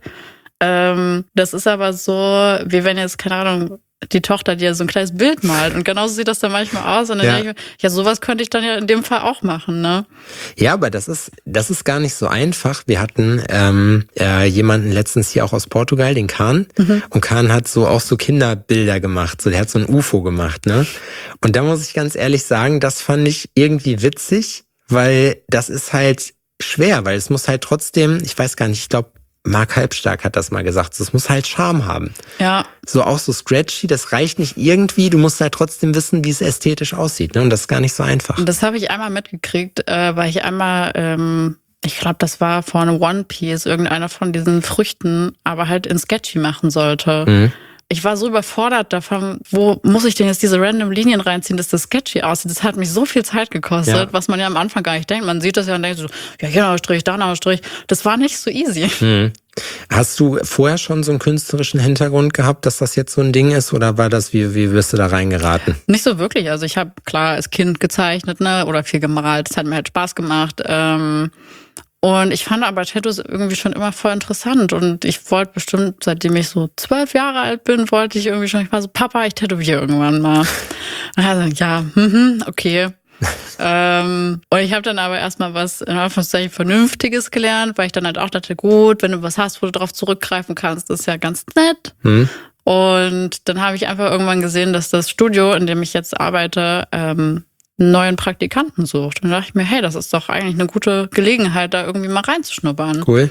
Ähm, das ist aber so, wie wenn jetzt, keine Ahnung, die Tochter dir so ein kleines Bild malt. Und genauso sieht das dann manchmal aus. Und dann ja. denke ich mir, ja, sowas könnte ich dann ja in dem Fall auch machen, ne? Ja, aber das ist, das ist gar nicht so einfach. Wir hatten ähm, äh, jemanden letztens hier auch aus Portugal, den Kahn. Mhm. Und Kahn hat so auch so Kinderbilder gemacht. So, der hat so ein U F O gemacht, ne? Und da muss ich ganz ehrlich sagen, das fand ich irgendwie witzig, weil das ist halt schwer, weil es muss halt trotzdem, ich weiß gar nicht, ich glaube, Mark Halbstark hat das mal gesagt, es muss halt Charme haben. Ja. So auch so scratchy, das reicht nicht irgendwie, du musst halt trotzdem wissen, wie es ästhetisch aussieht, ne? Und das ist gar nicht so einfach. Das habe ich einmal mitgekriegt, äh, weil ich einmal, ähm, ich glaube, das war von One Piece, irgendeiner von diesen Früchten, aber halt in Sketchy machen sollte. Mhm. Ich war so überfordert davon, wo muss ich denn jetzt diese random Linien reinziehen, dass das sketchy aussieht. Das hat mich so viel Zeit gekostet, ja. was man ja am Anfang gar nicht denkt. Man sieht das ja und denkt so, ja, hier noch ein Strich, da noch ein Strich. Das war nicht so easy. Hm. Hast du vorher schon so einen künstlerischen Hintergrund gehabt, dass das jetzt so ein Ding ist? Oder war das, wie, wie wirst du da reingeraten? Nicht so wirklich. Also ich habe klar als Kind gezeichnet, ne, oder viel gemalt. Das hat mir halt Spaß gemacht. Ähm, Und ich fand aber Tattoos irgendwie schon immer voll interessant. Und ich wollte bestimmt, seitdem ich so zwölf Jahre alt bin, wollte ich irgendwie schon, ich war so, Papa, ich tätowiere irgendwann mal. Und er so, ja, mhm, okay. ähm, und ich habe dann aber erstmal was in Anführungszeichen Vernünftiges gelernt, weil ich dann halt auch dachte, gut, wenn du was hast, wo du drauf zurückgreifen kannst, ist ja ganz nett. Hm. Und dann habe ich einfach irgendwann gesehen, dass das Studio, in dem ich jetzt arbeite, ähm, einen neuen Praktikanten sucht. Und da dachte ich mir, hey, das ist doch eigentlich eine gute Gelegenheit, da irgendwie mal reinzuschnuppern. Cool.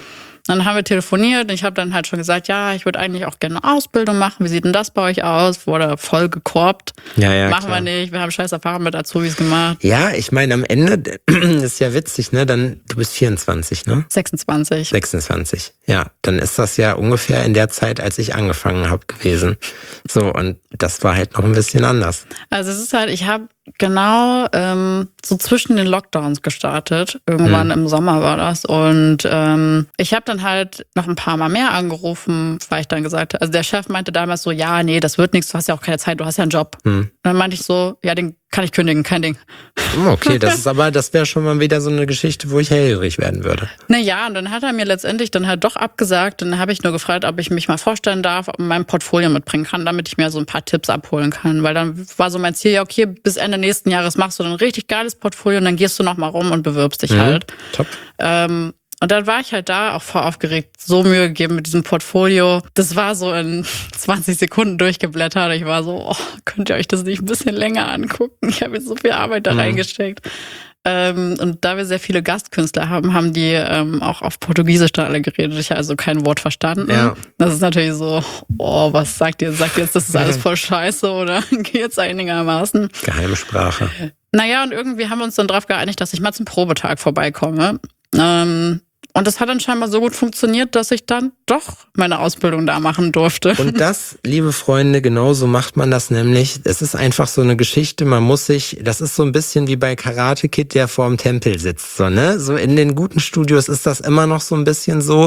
Dann haben wir telefoniert und ich habe dann halt schon gesagt, ja, ich würde eigentlich auch gerne eine Ausbildung machen. Wie sieht denn das bei euch aus? Wurde voll gekorbt. Ja, ja, machen klar. wir nicht. Wir haben scheiß Erfahrungen mit Azubis gemacht. Ja, ich meine, am Ende ist ja witzig, ne? Dann, du bist vierundzwanzig, ne? sechsundzwanzig. sechsundzwanzig. Ja, dann ist das ja ungefähr in der Zeit, als ich angefangen habe, gewesen. So, und das war halt noch ein bisschen anders. Also es ist halt, ich habe genau ähm, so zwischen den Lockdowns gestartet. Irgendwann Hm. im Sommer war das. Und ähm, ich habe dann halt noch ein paar Mal mehr angerufen, weil ich dann gesagt habe, also der Chef meinte damals so, ja, nee, das wird nichts, du hast ja auch keine Zeit, du hast ja einen Job. Hm. Und dann meinte ich so, ja, den kann ich kündigen, kein Ding. Okay, das ist aber, das wäre schon mal wieder so eine Geschichte, wo ich hellhörig werden würde. Naja, und dann hat er mir letztendlich dann halt doch abgesagt. Und dann habe ich nur gefragt, ob ich mich mal vorstellen darf, ob ich mein Portfolio mitbringen kann, damit ich mir so ein paar Tipps abholen kann. Weil dann war so mein Ziel, ja okay, bis Ende nächsten Jahres machst du dann ein richtig geiles Portfolio und dann gehst du noch mal rum und bewirbst dich Mhm. halt. Top. Ähm, und dann war ich halt da auch voll aufgeregt, so Mühe gegeben mit diesem Portfolio. Das war so in zwanzig Sekunden durchgeblättert. Ich war so, oh, könnt ihr euch das nicht ein bisschen länger angucken? Ich habe jetzt so viel Arbeit da Mhm. reingesteckt. Ähm, und da wir sehr viele Gastkünstler haben, haben die ähm, auch auf Portugiesisch dann alle geredet. Ich habe also kein Wort verstanden. Ja. Das ist natürlich so, oh, was sagt ihr? Sagt ihr jetzt, das ist alles voll scheiße oder geht's einigermaßen? Geheimsprache. Naja, und irgendwie haben wir uns dann darauf geeinigt, dass ich mal zum Probetag vorbeikomme. Ähm, und das hat dann scheinbar so gut funktioniert, dass ich dann doch meine Ausbildung da machen durfte. Und das, liebe Freunde, genauso macht man das nämlich. Es ist einfach so eine Geschichte, man muss sich, das ist so ein bisschen wie bei Karate Kid, der vorm Tempel sitzt, so, ne? So in den guten Studios ist das immer noch so ein bisschen so.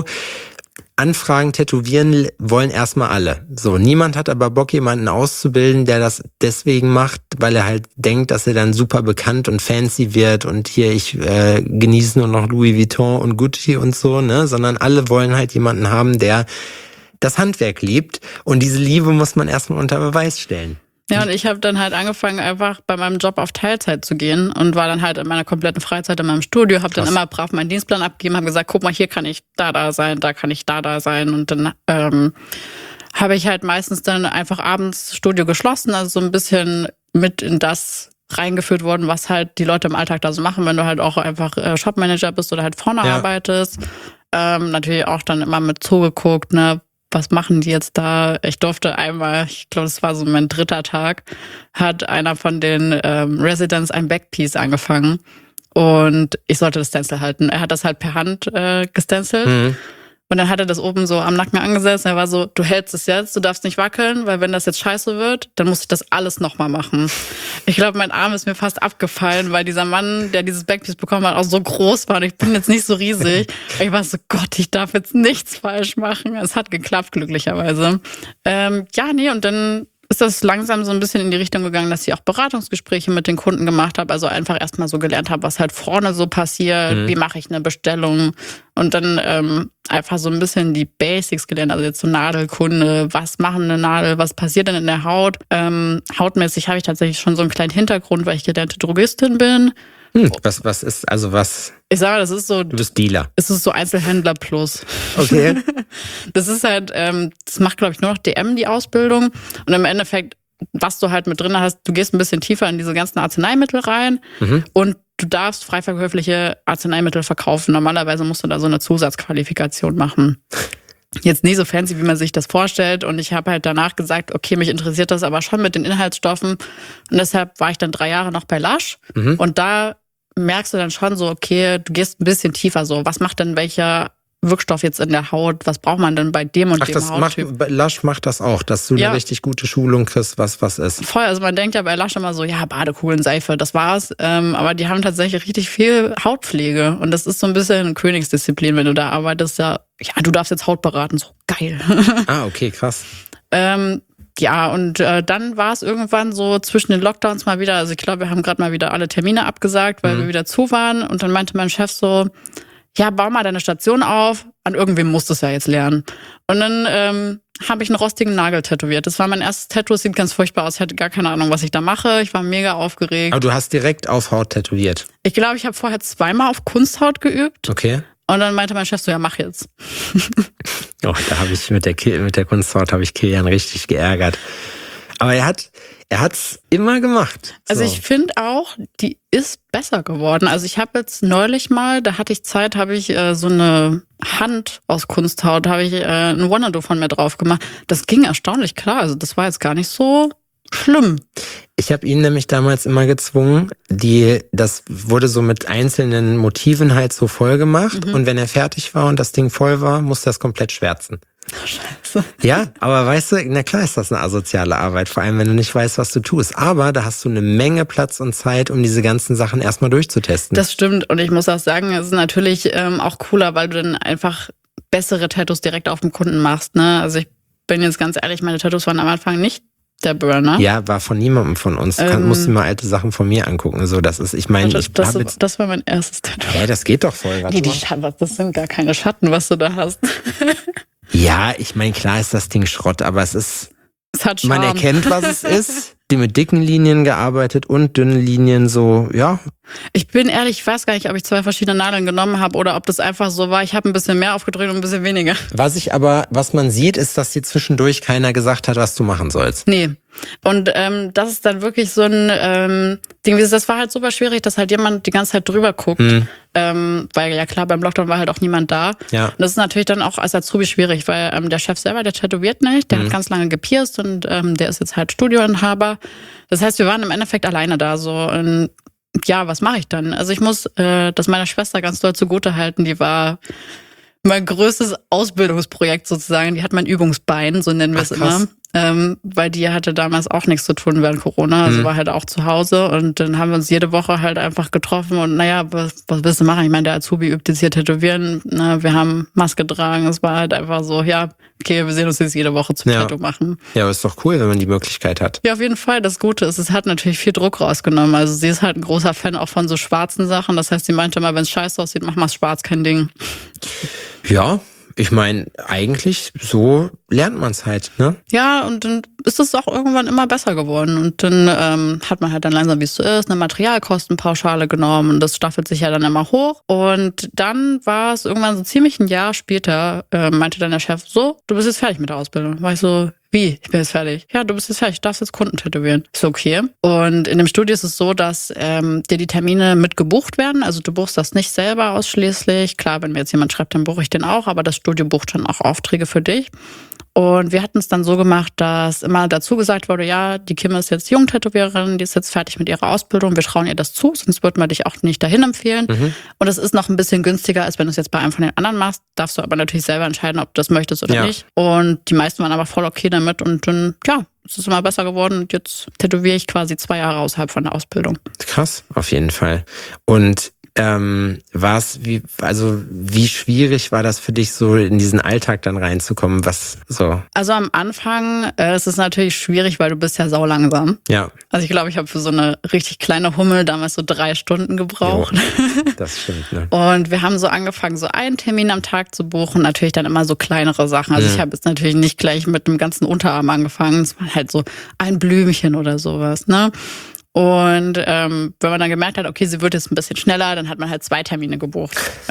Anfragen tätowieren wollen erstmal alle. So, niemand hat aber Bock, jemanden auszubilden, der das deswegen macht, weil er halt denkt, dass er dann super bekannt und fancy wird und hier, ich äh, genieße nur noch Louis Vuitton und Gucci und so, ne? Sondern alle wollen halt jemanden haben, der das Handwerk liebt und diese Liebe muss man erstmal unter Beweis stellen. Ja, und ich habe dann halt angefangen, einfach bei meinem Job auf Teilzeit zu gehen und war dann halt in meiner kompletten Freizeit in meinem Studio, habe dann Krass. immer brav meinen Dienstplan abgegeben, habe gesagt, guck mal, hier kann ich da, da sein, da kann ich da, da sein. Und dann ähm, habe ich halt meistens dann einfach abends Studio geschlossen, also so ein bisschen mit in das reingeführt worden, was halt die Leute im Alltag da so machen, wenn du halt auch einfach äh, Shopmanager bist oder halt vorne Ja. arbeitest. Ähm, natürlich auch dann immer mit zugeguckt, ne, was machen die jetzt da? Ich durfte einmal, ich glaube, das war so mein dritter Tag, hat einer von den ähm, Residents ein Backpiece angefangen und ich sollte das Stencil halten. Er hat das halt per Hand äh, gestencelt. Mhm. Und dann hat er das oben so am Nacken angesetzt. Und er war so, du hältst es jetzt, du darfst nicht wackeln, weil wenn das jetzt scheiße wird, dann muss ich das alles nochmal machen. Ich glaube, mein Arm ist mir fast abgefallen, weil dieser Mann, der dieses Backpiece bekommen hat, auch so groß war. Und ich bin jetzt nicht so riesig. Ich war so, Gott, ich darf jetzt nichts falsch machen. Es hat geklappt, glücklicherweise. Ähm, ja, nee, und dann ist das langsam so ein bisschen in die Richtung gegangen, dass ich auch Beratungsgespräche mit den Kunden gemacht habe. Also einfach erstmal so gelernt habe, was halt vorne so passiert, Mhm. wie mache ich eine Bestellung und dann ähm, einfach so ein bisschen die Basics gelernt. Also jetzt so Nadelkunde, was machen eine Nadel, was passiert denn in der Haut? Ähm, hautmäßig habe ich tatsächlich schon so einen kleinen Hintergrund, weil ich gelernte Drogistin bin. Hm, was, was ist, also was, Ich sage mal, das ist so, du bist Dealer. es ist so Einzelhändler plus. Okay. Das ist halt, ähm, das macht, glaube ich, nur noch D M die Ausbildung. Und im Endeffekt, was du halt mit drin hast, du gehst ein bisschen tiefer in diese ganzen Arzneimittel rein Mhm. und du darfst frei verkäufliche Arzneimittel verkaufen. Normalerweise musst du da so eine Zusatzqualifikation machen. Jetzt nie so fancy, wie man sich das vorstellt. Und ich habe halt danach gesagt, okay, mich interessiert das aber schon mit den Inhaltsstoffen. Und deshalb war ich dann drei Jahre noch bei Lush. Mhm. Und da merkst du dann schon so, okay, du gehst ein bisschen tiefer so. Was macht denn welcher Wirkstoff jetzt in der Haut? Was braucht man denn bei dem und Ach, dem das macht, Hauttyp? Lush macht das auch, dass du Ja. eine richtig gute Schulung kriegst, was was ist. Voll, also man denkt ja bei Lush immer so, ja, Badekugeln, Seife, das war's. Ähm, aber die haben tatsächlich richtig viel Hautpflege. Und das ist so ein bisschen eine Königsdisziplin, wenn du da arbeitest. Ja, ja, du darfst jetzt Haut beraten, so geil. Ah, okay, krass. ähm, ja, und äh, dann war es irgendwann so zwischen den Lockdowns mal wieder, also ich glaube, wir haben gerade mal wieder alle Termine abgesagt, weil Mhm. wir wieder zu waren. Und dann meinte mein Chef so, ja, bau mal deine Station auf, an irgendwem musst du es ja jetzt lernen. Und dann ähm, habe ich einen rostigen Nagel tätowiert. Das war mein erstes Tattoo, es sieht ganz furchtbar aus. Ich hatte gar keine Ahnung, was ich da mache. Ich war mega aufgeregt. Aber du hast direkt auf Haut tätowiert. Ich glaube, ich habe vorher zweimal auf Kunsthaut geübt. Okay. Und dann meinte mein Chef so, ja, mach jetzt. Oh, da habe ich mit der Ki- mit der Kunsthaut habe ich Kilian richtig geärgert. Aber er hat, er hat's immer gemacht. So. Also ich finde auch, die ist besser geworden. Also ich habe jetzt neulich mal, da hatte ich Zeit, habe ich äh, so eine Hand aus Kunsthaut, habe ich äh, ein Wanadu von mir drauf gemacht. Das ging erstaunlich klar. Also das war jetzt gar nicht so schlimm. Ich habe ihn nämlich damals immer gezwungen, die, das wurde so mit einzelnen Motiven halt so voll gemacht. Mhm. Und wenn er fertig war und das Ding voll war, musste er es komplett schwärzen. Scheiße. Ja, aber weißt du, na klar ist das eine asoziale Arbeit, vor allem wenn du nicht weißt, was du tust. Aber da hast du eine Menge Platz und Zeit, um diese ganzen Sachen erstmal durchzutesten. Das stimmt. Und ich muss auch sagen, es ist natürlich ähm, auch cooler, weil du dann einfach bessere Tattoos direkt auf dem Kunden machst. Ne? Also ich bin jetzt ganz ehrlich, meine Tattoos waren am Anfang nicht der Burner. Ja, war von niemandem von uns. Du Ähm, musst dir mal alte Sachen von mir angucken. So, das ist, ich meine, das, ich das, habe jetzt. das war mein erstes Tattoo. Ja, das geht doch voll. Nee, die Schatten, das sind gar keine Schatten, was du da hast. Ja, ich meine, klar ist das Ding Schrott, aber es ist. Es hat Charme. Man erkennt, was es ist. Die mit dicken Linien gearbeitet und dünnen Linien so, ja. Ich bin ehrlich, ich weiß gar nicht, ob ich zwei verschiedene Nadeln genommen habe oder ob das einfach so war. Ich habe ein bisschen mehr aufgedreht und ein bisschen weniger. Was ich aber, was man sieht, ist, dass dir zwischendurch keiner gesagt hat, was du machen sollst. Nee. Und ähm, das ist dann wirklich so ein ähm, Ding, das war halt super schwierig, dass halt jemand die ganze Zeit drüber guckt. Hm. Ähm, weil ja klar, beim Lockdown war halt auch niemand da. Ja. Und das ist natürlich dann auch als Azubi schwierig, weil ähm, der Chef selber, der tätowiert nicht, der Mhm. hat ganz lange gepierst und ähm, der ist jetzt halt Studioinhaber. Das heißt, wir waren im Endeffekt alleine da so. Und ja, was mache ich dann? Also ich muss äh, das meiner Schwester ganz doll zugute halten. Die war mein größtes Ausbildungsprojekt sozusagen. Die hat mein Übungsbein, so nennen wir es immer. Ähm, weil die hatte damals auch nichts zu tun während Corona, also Mhm. war halt auch zu Hause und dann haben wir uns jede Woche halt einfach getroffen und naja, was, was willst du machen? Ich meine, der Azubi übt jetzt hier Tätowieren, ne? Wir haben Maske getragen, es war halt einfach so, ja, okay, wir sehen uns jetzt jede Woche zum Ja. Tattoo machen. Ja, aber ist doch cool, wenn man die Möglichkeit hat. Ja, auf jeden Fall. Das Gute ist, es hat natürlich viel Druck rausgenommen. Also sie ist halt ein großer Fan auch von so schwarzen Sachen. Das heißt, sie meinte immer, wenn es scheiße aussieht, mach mal schwarz, kein Ding. Ja, ich meine, eigentlich so lernt man es halt, ne? Ja, und dann ist es auch irgendwann immer besser geworden. Und dann ähm, hat man halt dann langsam, wie es so ist, eine Materialkostenpauschale genommen. Und das staffelt sich ja dann immer hoch. Und dann war es irgendwann so ziemlich ein Jahr später, äh, meinte dann der Chef, so, du bist jetzt fertig mit der Ausbildung. War ich so, wie? Ich bin jetzt fertig. Ja, du bist jetzt fertig, du darfst jetzt Kunden tätowieren. Ist okay. Und in dem Studio ist es so, dass ähm, dir die Termine mit gebucht werden. Also du buchst das nicht selber ausschließlich. Klar, wenn mir jetzt jemand schreibt, dann buche ich den auch. Aber das Studio bucht dann auch Aufträge für dich. Und wir hatten es dann so gemacht, dass immer dazu gesagt wurde, ja, die Kim ist jetzt Jungtätowiererin, die ist jetzt fertig mit ihrer Ausbildung, wir trauen ihr das zu, sonst würden wir dich auch nicht dahin empfehlen. Mhm. Und es ist noch ein bisschen günstiger, als wenn du es jetzt bei einem von den anderen machst. Darfst du aber natürlich selber entscheiden, ob du das möchtest oder ja. nicht. Und die meisten waren aber voll okay damit und dann, ja, es ist immer besser geworden und jetzt tätowiere ich quasi zwei Jahre außerhalb von der Ausbildung. Krass, auf jeden Fall. Und Ähm, war es wie, also wie schwierig war das für dich, so in diesen Alltag dann reinzukommen? Was so? Also am Anfang äh, es ist natürlich schwierig, weil du bist ja saulangsam. Ja. Also ich glaube, ich habe für so eine richtig kleine Hummel damals so drei Stunden gebraucht. Jo, das stimmt, ne? Und wir haben so angefangen, so einen Termin am Tag zu buchen, natürlich dann immer so kleinere Sachen. Also mhm. ich habe jetzt natürlich nicht gleich mit dem ganzen Unterarm angefangen. Es war halt so ein Blümchen oder sowas, ne? Und ähm, wenn man dann gemerkt hat, okay, sie wird jetzt ein bisschen schneller, dann hat man halt zwei Termine gebucht.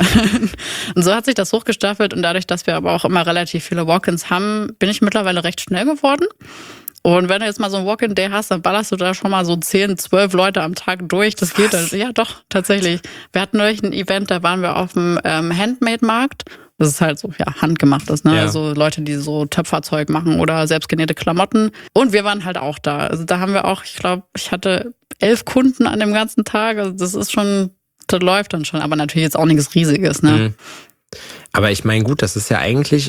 Und so hat sich das hochgestaffelt und dadurch, dass wir aber auch immer relativ viele Walk-ins haben, bin ich mittlerweile recht schnell geworden. Und wenn du jetzt mal so ein Walk-in-Day hast, dann ballerst du da schon mal so zehn, zwölf Leute am Tag durch. Das geht dann. Ja, doch, tatsächlich. Wir hatten neulich ein Event, da waren wir auf dem ähm, Handmade-Markt. Das ist halt so, ja, handgemachtes, ne? Ja. Also Leute, die so Töpferzeug machen oder selbstgenähte Klamotten. Und wir waren halt auch da. Also da haben wir auch, ich glaube, ich hatte elf Kunden an dem ganzen Tag. Also das ist schon, das läuft dann schon. Aber natürlich jetzt auch nichts Riesiges, ne? Mhm. Aber ich meine, gut, das ist ja eigentlich,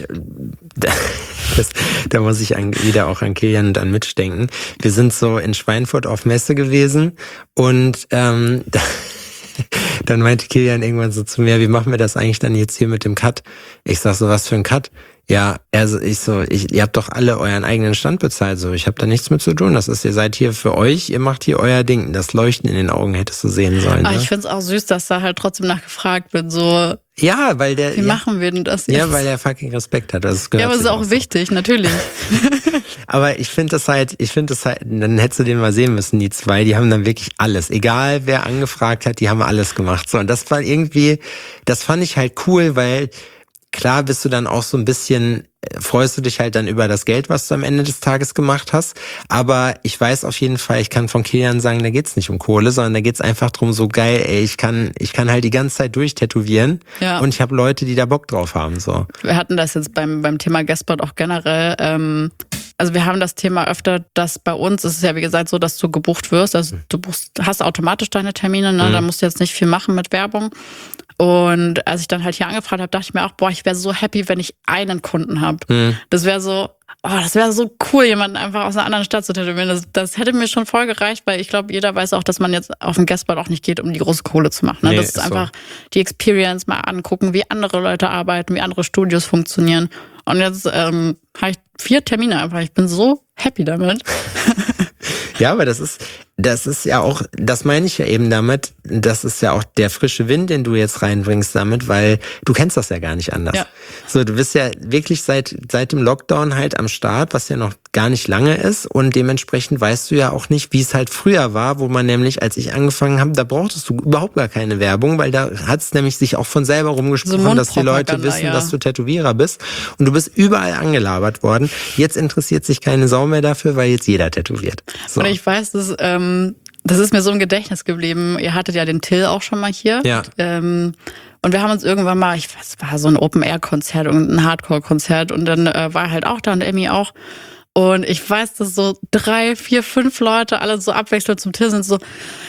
das, da muss ich an, wieder auch an Kilian dann mitdenken. Wir sind so in Schweinfurt auf Messe gewesen und ähm, da, dann meinte Kilian irgendwann so zu mir, wie machen wir das eigentlich dann jetzt hier mit dem Cut? Ich sag so, was für ein Cut? Ja, also ich so, ich, ihr habt doch alle euren eigenen Stand bezahlt, so, ich habe da nichts mit zu tun. Das ist, ihr seid hier für euch, ihr macht hier euer Ding. Das Leuchten in den Augen hättest du sehen sollen. Aber ne? Ich find's auch süß, dass da halt trotzdem nachgefragt wird, so. Ja, weil der. Wie ja, machen wir denn das jetzt? Ja, weil er fucking Respekt hat. Das gehört ja, aber es ist auch so. wichtig, natürlich. Aber ich finde das halt, ich finde das halt, dann hättest du den mal sehen müssen, die zwei, die haben dann wirklich alles. Egal wer angefragt hat, die haben alles gemacht. So, und das war irgendwie, das fand ich halt cool, weil klar bist du dann auch so ein bisschen, freust du dich halt dann über das Geld, was du am Ende des Tages gemacht hast. Aber ich weiß auf jeden Fall, ich kann von Kilian sagen, da geht's nicht um Kohle, sondern da geht's einfach drum, so geil, ey, ich kann ich kann halt die ganze Zeit durchtätowieren Ja. und ich habe Leute, die da Bock drauf haben. So. Wir hatten das jetzt beim, beim Thema Guestspot auch generell. Ähm, also wir haben das Thema öfter, dass bei uns ist es ja wie gesagt so, dass du gebucht wirst. Also du buchst, hast automatisch deine Termine, ne? Mhm. Da musst du jetzt nicht viel machen mit Werbung. Und als ich dann halt hier angefragt habe, dachte ich mir auch, boah, ich wäre so happy, wenn ich einen Kunden habe. Mhm. Das wäre so, oh, das wäre so cool, jemanden einfach aus einer anderen Stadt zu tätowieren. Das, das hätte mir schon voll gereicht, weil ich glaube, jeder weiß auch, dass man jetzt auf dem Guestspot auch nicht geht, um die große Kohle zu machen. Ne? Nee, das ist ist einfach so. die Experience mal angucken, wie andere Leute arbeiten, wie andere Studios funktionieren. Und jetzt ähm, habe ich vier Termine einfach. Ich bin so happy damit. Ja, aber das ist, das ist ja auch, das meine ich ja eben damit, das ist ja auch der frische Wind, den du jetzt reinbringst damit, weil du kennst das ja gar nicht anders. Ja. So, du bist ja wirklich seit, seit dem Lockdown halt am Start, was ja noch gar nicht lange ist und dementsprechend weißt du ja auch nicht, wie es halt früher war, wo man nämlich, als ich angefangen habe, da brauchtest du überhaupt gar keine Werbung, weil da hat es nämlich sich auch von selber rumgesprochen, So dass die Leute Mundpropaganda, wissen, ja. dass du Tätowierer bist und du bist überall angelabert worden. Jetzt interessiert sich keine Sau mehr dafür, weil jetzt jeder tätowiert. So. Und ich weiß, dass, ähm, das ist mir so im Gedächtnis geblieben. Ihr hattet ja den Till auch schon mal hier. Ja. Ähm, und wir haben uns irgendwann mal, ich weiß, war so ein Open-Air-Konzert und ein Hardcore-Konzert und dann äh, war halt auch da und Emmy auch. Und ich weiß, dass so drei, vier, fünf Leute alle so abwechselnd zum Till sind, so,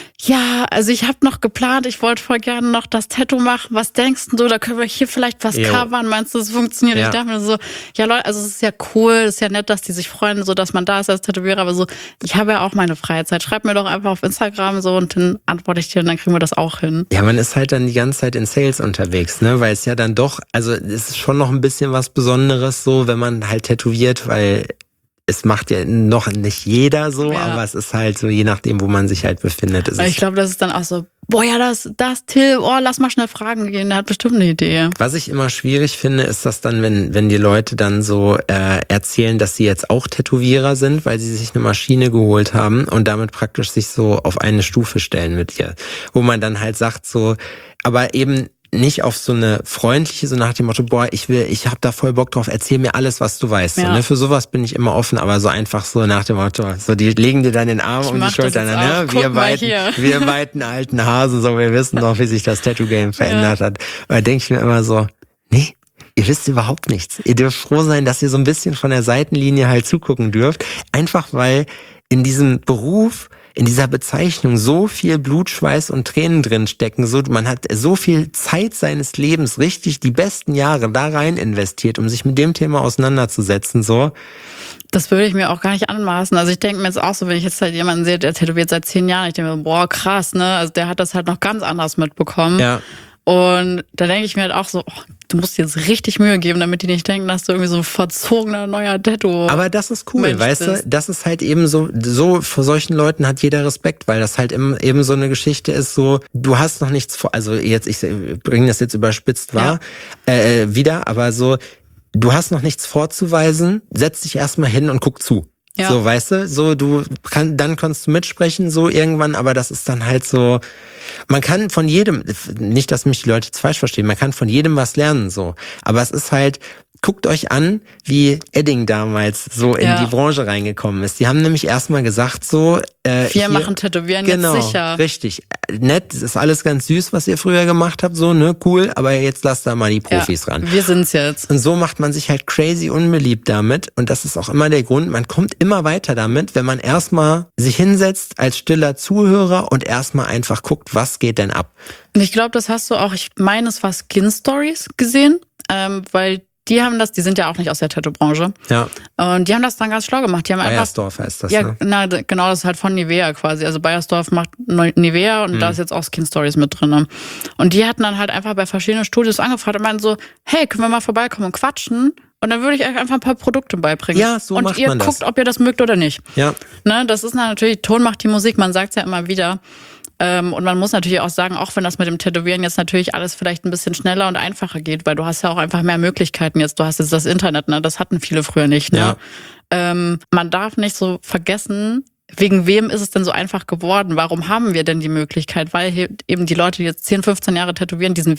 ja, also ich habe noch geplant, ich wollte voll gerne noch das Tattoo machen. Was denkst du, da können wir hier vielleicht was Jo. covern? Meinst du, das funktioniert? Ja. Ich dachte mir so, ja Leute, also es ist ja cool, es ist ja nett, dass die sich freuen, so dass man da ist als Tätowierer, aber so, ich habe ja auch meine Freizeit. Schreib mir doch einfach auf Instagram so und dann antworte ich dir und dann kriegen wir das auch hin. Ja, man ist halt dann die ganze Zeit in Sales unterwegs, ne, weil es ja dann doch, also es ist schon noch ein bisschen was Besonderes so, wenn man halt tätowiert, weil es macht ja noch nicht jeder so, Ja. aber es ist halt so, je nachdem, wo man sich halt befindet. Ist Weil es ich glaube, das ist dann auch so, boah, ja, das, das Till, oh, lass mal schnell fragen gehen, der hat bestimmt eine Idee. Was ich immer schwierig finde, ist das dann, wenn wenn die Leute dann so äh, erzählen, dass sie jetzt auch Tätowierer sind, weil sie sich eine Maschine geholt haben und damit praktisch sich so auf eine Stufe stellen mit ihr. Wo man dann halt sagt so, aber eben nicht auf so eine freundliche, so nach dem Motto, boah, ich will, ich hab da voll Bock drauf, erzähl mir alles, was du weißt. Ja. So, ne? Für sowas bin ich immer offen, aber so einfach so nach dem Motto, so die legen dir dann den Arm Ich um die mach das Schulter, jetzt ne? auch. Guck Wir mal beiden, hier. wir beiden alten Hasen, so, wir wissen doch, wie sich das Tattoo-Game verändert hat. Und da denke ich mir immer so, nee, ihr wisst überhaupt nichts. Ihr dürft froh sein, dass ihr so ein bisschen von der Seitenlinie halt zugucken dürft. Einfach weil in diesem Beruf, in dieser Bezeichnung so viel Blut, Schweiß und Tränen drin stecken. So, man hat so viel Zeit seines Lebens, richtig die besten Jahre da rein investiert, um sich mit dem Thema auseinanderzusetzen. So. Das würde ich mir auch gar nicht anmaßen. Also ich denke mir jetzt auch so, wenn ich jetzt halt jemanden sehe, der tätowiert seit zehn Jahren, ich denke mir, boah, krass, ne? Also der hat das halt noch ganz anders mitbekommen. Ja. Und da denke ich mir halt auch so, oh, du musst dir jetzt richtig Mühe geben, damit die nicht denken, dass du irgendwie so ein verzogener neuer Tattoo. Aber das ist cool, Mensch weißt du? bist. Das ist halt eben so, so vor solchen Leuten hat jeder Respekt, weil das halt eben, eben so eine Geschichte ist, so, du hast noch nichts vor, also jetzt, ich bringe das jetzt überspitzt wahr, äh, wieder, aber so, du hast noch nichts vorzuweisen, setz dich erstmal hin und guck zu. Ja. So, weißt du, so, du kann, dann kannst du mitsprechen, so irgendwann, aber das ist dann halt so, man kann von jedem, nicht, dass mich die Leute jetzt falsch verstehen, man kann von jedem was lernen, so. Aber es ist halt, guckt euch an, wie Edding damals so in Ja. die Branche reingekommen ist. Die haben nämlich erstmal gesagt so, äh, Wir hier, machen Tätowieren genau, jetzt sicher. richtig. Nett, das ist alles ganz süß, was ihr früher gemacht habt, so, ne, cool, aber jetzt lasst da mal die Profis ja, ran. Wir sind's jetzt. Und so macht man sich halt crazy unbeliebt damit. Und das ist auch immer der Grund, man kommt immer weiter damit, wenn man erstmal sich hinsetzt als stiller Zuhörer und erstmal einfach guckt, was geht denn ab. Und ich glaube, das hast du auch, ich meine, es war Skin Stories gesehen, ähm, weil die haben das, die sind ja auch nicht aus der Tattoo-Branche. Ja, Und die haben das dann ganz schlau gemacht. Die haben einfach, Bayersdorf heißt das, ja, ne? na, d- genau, das ist halt von Nivea quasi. Also Bayersdorf macht Neu- Nivea und Mhm. da ist jetzt auch Skin Stories mit drin. Und die hatten dann halt einfach bei verschiedenen Studios angefragt und meinten so, hey, können wir mal vorbeikommen und quatschen? Und dann würde ich euch einfach ein paar Produkte beibringen. Ja, so und macht ihr man das. guckt, ob ihr das mögt oder nicht. Ja. Ne, das ist natürlich, Ton macht die Musik, man sagt es ja immer wieder. Ähm, und man muss natürlich auch sagen, auch wenn das mit dem Tätowieren jetzt natürlich alles vielleicht ein bisschen schneller und einfacher geht, weil du hast ja auch einfach mehr Möglichkeiten jetzt. Du hast jetzt das Internet, ne? Das hatten viele früher nicht. Ne? Ja. Ähm, man darf nicht so vergessen, wegen wem ist es denn so einfach geworden? Warum haben wir denn die Möglichkeit? Weil hier eben die Leute, die jetzt zehn, fünfzehn Jahre tätowieren, diesen Weg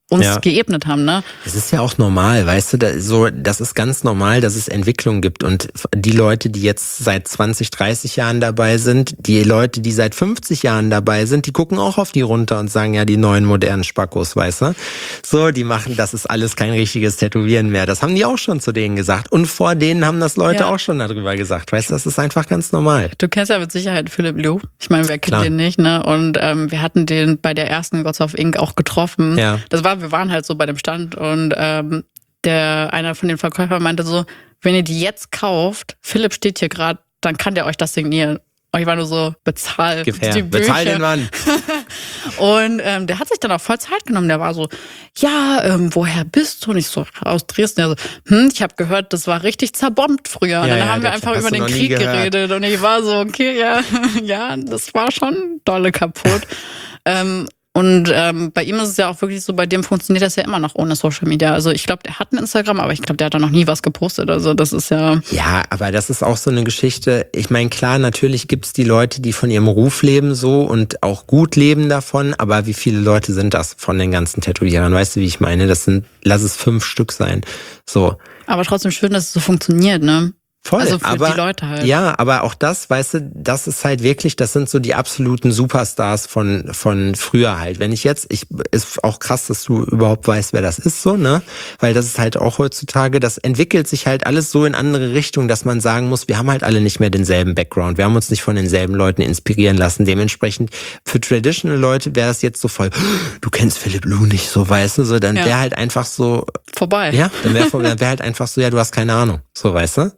uns Ja. geebnet haben, ne? Es ist ja auch normal, weißt du, da, so, das ist ganz normal, dass es Entwicklung gibt und die Leute, die jetzt seit zwanzig, dreißig Jahren dabei sind, die Leute, die seit fünfzig Jahren dabei sind, die gucken auch auf die runter und sagen, ja, die neuen modernen Spackos, weißt du? So, die machen, das ist alles kein richtiges Tätowieren mehr. Das haben die auch schon zu denen gesagt und vor denen haben das Leute Ja. auch schon darüber gesagt, weißt du, das ist einfach ganz normal. Du kennst ja mit Sicherheit Philipp Liu. Ich meine, wer kennt Klar. den nicht, ne? Und ähm, wir hatten den bei der ersten Gods of Ink auch getroffen. Ja. Das war, wir waren halt so bei dem Stand und ähm, der einer von den Verkäufern meinte so, wenn ihr die jetzt kauft, Philipp steht hier gerade, dann kann der euch das signieren. Und ich war nur so, bezahl Gib her. die Bücher. Bezahl den Mann. Und ähm, der hat sich dann auch voll Zeit genommen. Der war so, ja, ähm, woher bist du? Und ich so, aus Dresden. Der so, hm, ich habe gehört, das war richtig zerbombt früher. Und Ja, dann ja, haben wir das einfach hast über du den noch nie Krieg gehört. geredet. Und ich war so, okay, ja, ja, das war schon dolle kaputt. ähm, und ähm, bei ihm ist es ja auch wirklich so, bei dem funktioniert das ja immer noch ohne Social Media. Also ich glaube, der hat ein Instagram, aber ich glaube, der hat da noch nie was gepostet. Also das ist ja... Ja, aber das ist auch so eine Geschichte. Ich meine, klar, natürlich gibt's die Leute, die von ihrem Ruf leben so und auch gut leben davon. Aber wie viele Leute sind das von den ganzen Tätowierern? Weißt du, wie ich meine? Das sind, lass es fünf Stück sein. So. Aber trotzdem schön, dass es so funktioniert, ne? Voll, Also für aber, die Leute halt. Ja, aber auch das, weißt du, das ist halt wirklich, das sind so die absoluten Superstars von von früher halt. Wenn ich jetzt, ich ist auch krass, dass du überhaupt weißt, wer das ist, so, ne? Weil das ist halt auch heutzutage, das entwickelt sich halt alles so in andere Richtungen, dass man sagen muss, wir haben halt alle nicht mehr denselben Background. Wir haben uns nicht von denselben Leuten inspirieren lassen. Dementsprechend für traditional Leute wäre es jetzt so voll, du kennst Philipp Liu nicht, so, weißt du, so, dann Ja. wäre halt einfach so, Vorbei. ja, dann wäre wär halt einfach so, ja, du hast keine Ahnung, so, weißt du?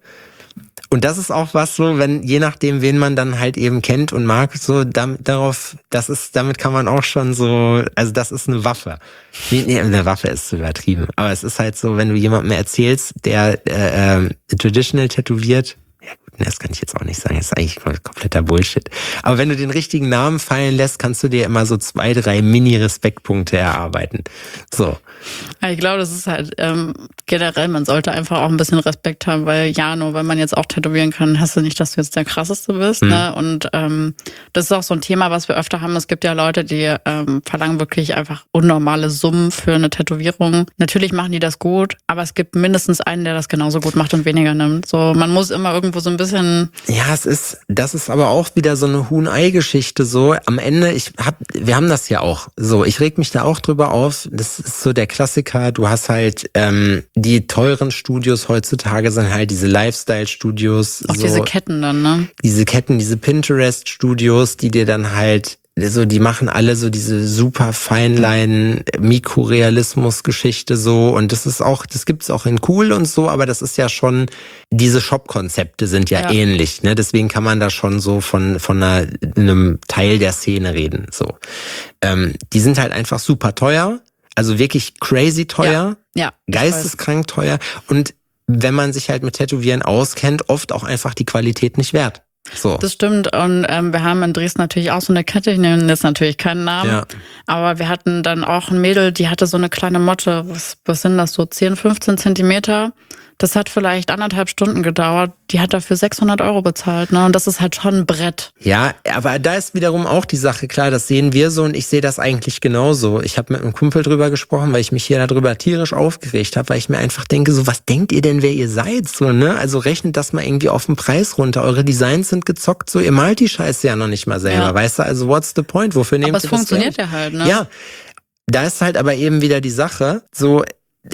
Und das ist auch was so, wenn, je nachdem, wen man dann halt eben kennt und mag, so, damit, darauf, das ist, damit kann man auch schon so, also das ist eine Waffe. Nee, nee, eine Waffe ist zu übertrieben. Aber es ist halt so, wenn du jemandem erzählst, der, äh, äh, traditional tätowiert, ja gut, das kann ich jetzt auch nicht sagen, das ist eigentlich kompletter Bullshit. Aber wenn du den richtigen Namen fallen lässt, kannst du dir immer so zwei, drei Mini-Respektpunkte erarbeiten. So. Ja, ich glaube, das ist halt ähm, generell, man sollte einfach auch ein bisschen Respekt haben, weil ja, nur wenn man jetzt auch tätowieren kann, hast du nicht, dass du jetzt der Krasseste bist. Mhm. Ne? Und ähm, das ist auch so ein Thema, was wir öfter haben. Es gibt ja Leute, die ähm, verlangen wirklich einfach unnormale Summen für eine Tätowierung. Natürlich machen die das gut, aber es gibt mindestens einen, der das genauso gut macht und weniger nimmt. So, man muss immer irgendwo so ein bisschen... Ja, es ist, das ist aber auch wieder so eine Huhn-Ei-Geschichte so. Am Ende, ich hab, wir haben das ja auch so. Ich reg mich da auch drüber auf. Das ist so der Klassiker. Du hast halt ähm, die teuren Studios heutzutage sind halt diese Lifestyle-Studios. Auch so, diese Ketten dann, ne? Diese Ketten, diese Pinterest-Studios, die dir dann halt so, die machen alle so diese super Feinlein Mikrorealismus-Geschichte so und das ist auch, das gibt's auch in cool und so, aber das ist ja schon, diese Shop-Konzepte sind ja, Ja. ähnlich, ne? Deswegen kann man da schon so von von einer, einem Teil der Szene reden. So, ähm, die sind halt einfach super teuer, also wirklich crazy teuer, Ja. ich weiß. geisteskrank teuer und wenn man sich halt mit Tätowieren auskennt, oft auch einfach die Qualität nicht wert. So. Das stimmt und ähm, wir haben in Dresden natürlich auch so eine Kette, ich nenne jetzt natürlich keinen Namen, Ja. aber wir hatten dann auch ein Mädel, die hatte so eine kleine Motte, was, was sind das, so zehn, fünfzehn Zentimeter. Das hat vielleicht anderthalb Stunden gedauert. Die hat dafür sechshundert Euro bezahlt, ne? Und das ist halt schon ein Brett. Ja, aber da ist wiederum auch die Sache, klar, das sehen wir so und ich sehe das eigentlich genauso. Ich habe mit einem Kumpel drüber gesprochen, weil ich mich hier darüber tierisch aufgeregt habe, weil ich mir einfach denke, so was denkt ihr denn, wer ihr seid? So, ne? Also rechnet das mal irgendwie auf den Preis runter. Eure Designs sind gezockt, so ihr malt die Scheiße ja noch nicht mal selber, Ja. weißt du? Also what's the point? Wofür nehmt Aber ihr es das funktioniert Geld? ja halt, ne? Ja, da ist halt aber eben wieder die Sache, so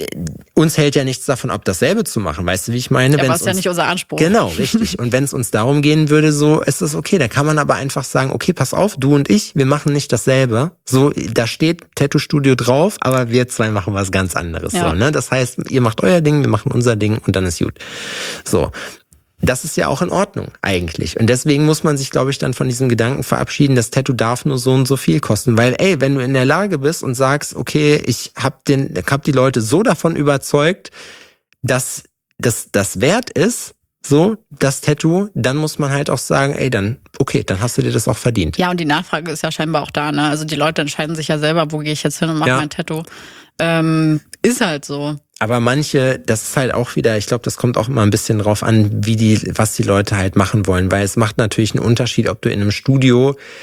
uns hält ja nichts davon ab, dasselbe zu machen. Weißt du, wie ich meine? Ja, aber Wenn's ist ja uns- nicht unser Anspruch. Genau, richtig. Und wenn es uns darum gehen würde, so ist es okay. Da kann man aber einfach sagen, okay, pass auf, du und ich, wir machen nicht dasselbe. So, da steht Tattoo Studio drauf, aber wir zwei machen was ganz anderes. Ja. So, ne? Das heißt, ihr macht euer Ding, wir machen unser Ding und dann ist gut. So. Das ist ja auch in Ordnung eigentlich. Und deswegen muss man sich, glaube ich, dann von diesem Gedanken verabschieden, das Tattoo darf nur so und so viel kosten. Weil, ey, wenn du in der Lage bist und sagst, okay, ich hab den, hab die Leute so davon überzeugt, dass das das wert ist, so, das Tattoo, dann muss man halt auch sagen, ey, dann, okay, dann hast du dir das auch verdient. Ja, und die Nachfrage ist ja scheinbar auch da, ne? Also die Leute entscheiden sich ja selber, wo gehe ich jetzt hin und mache Ja. mein Tattoo. Ähm, ist halt so. Aber manche, das ist halt auch wieder, ich glaube, das kommt auch immer ein bisschen drauf an, wie die, was die Leute halt machen wollen, weil es macht natürlich einen Unterschied, ob du in einem Studio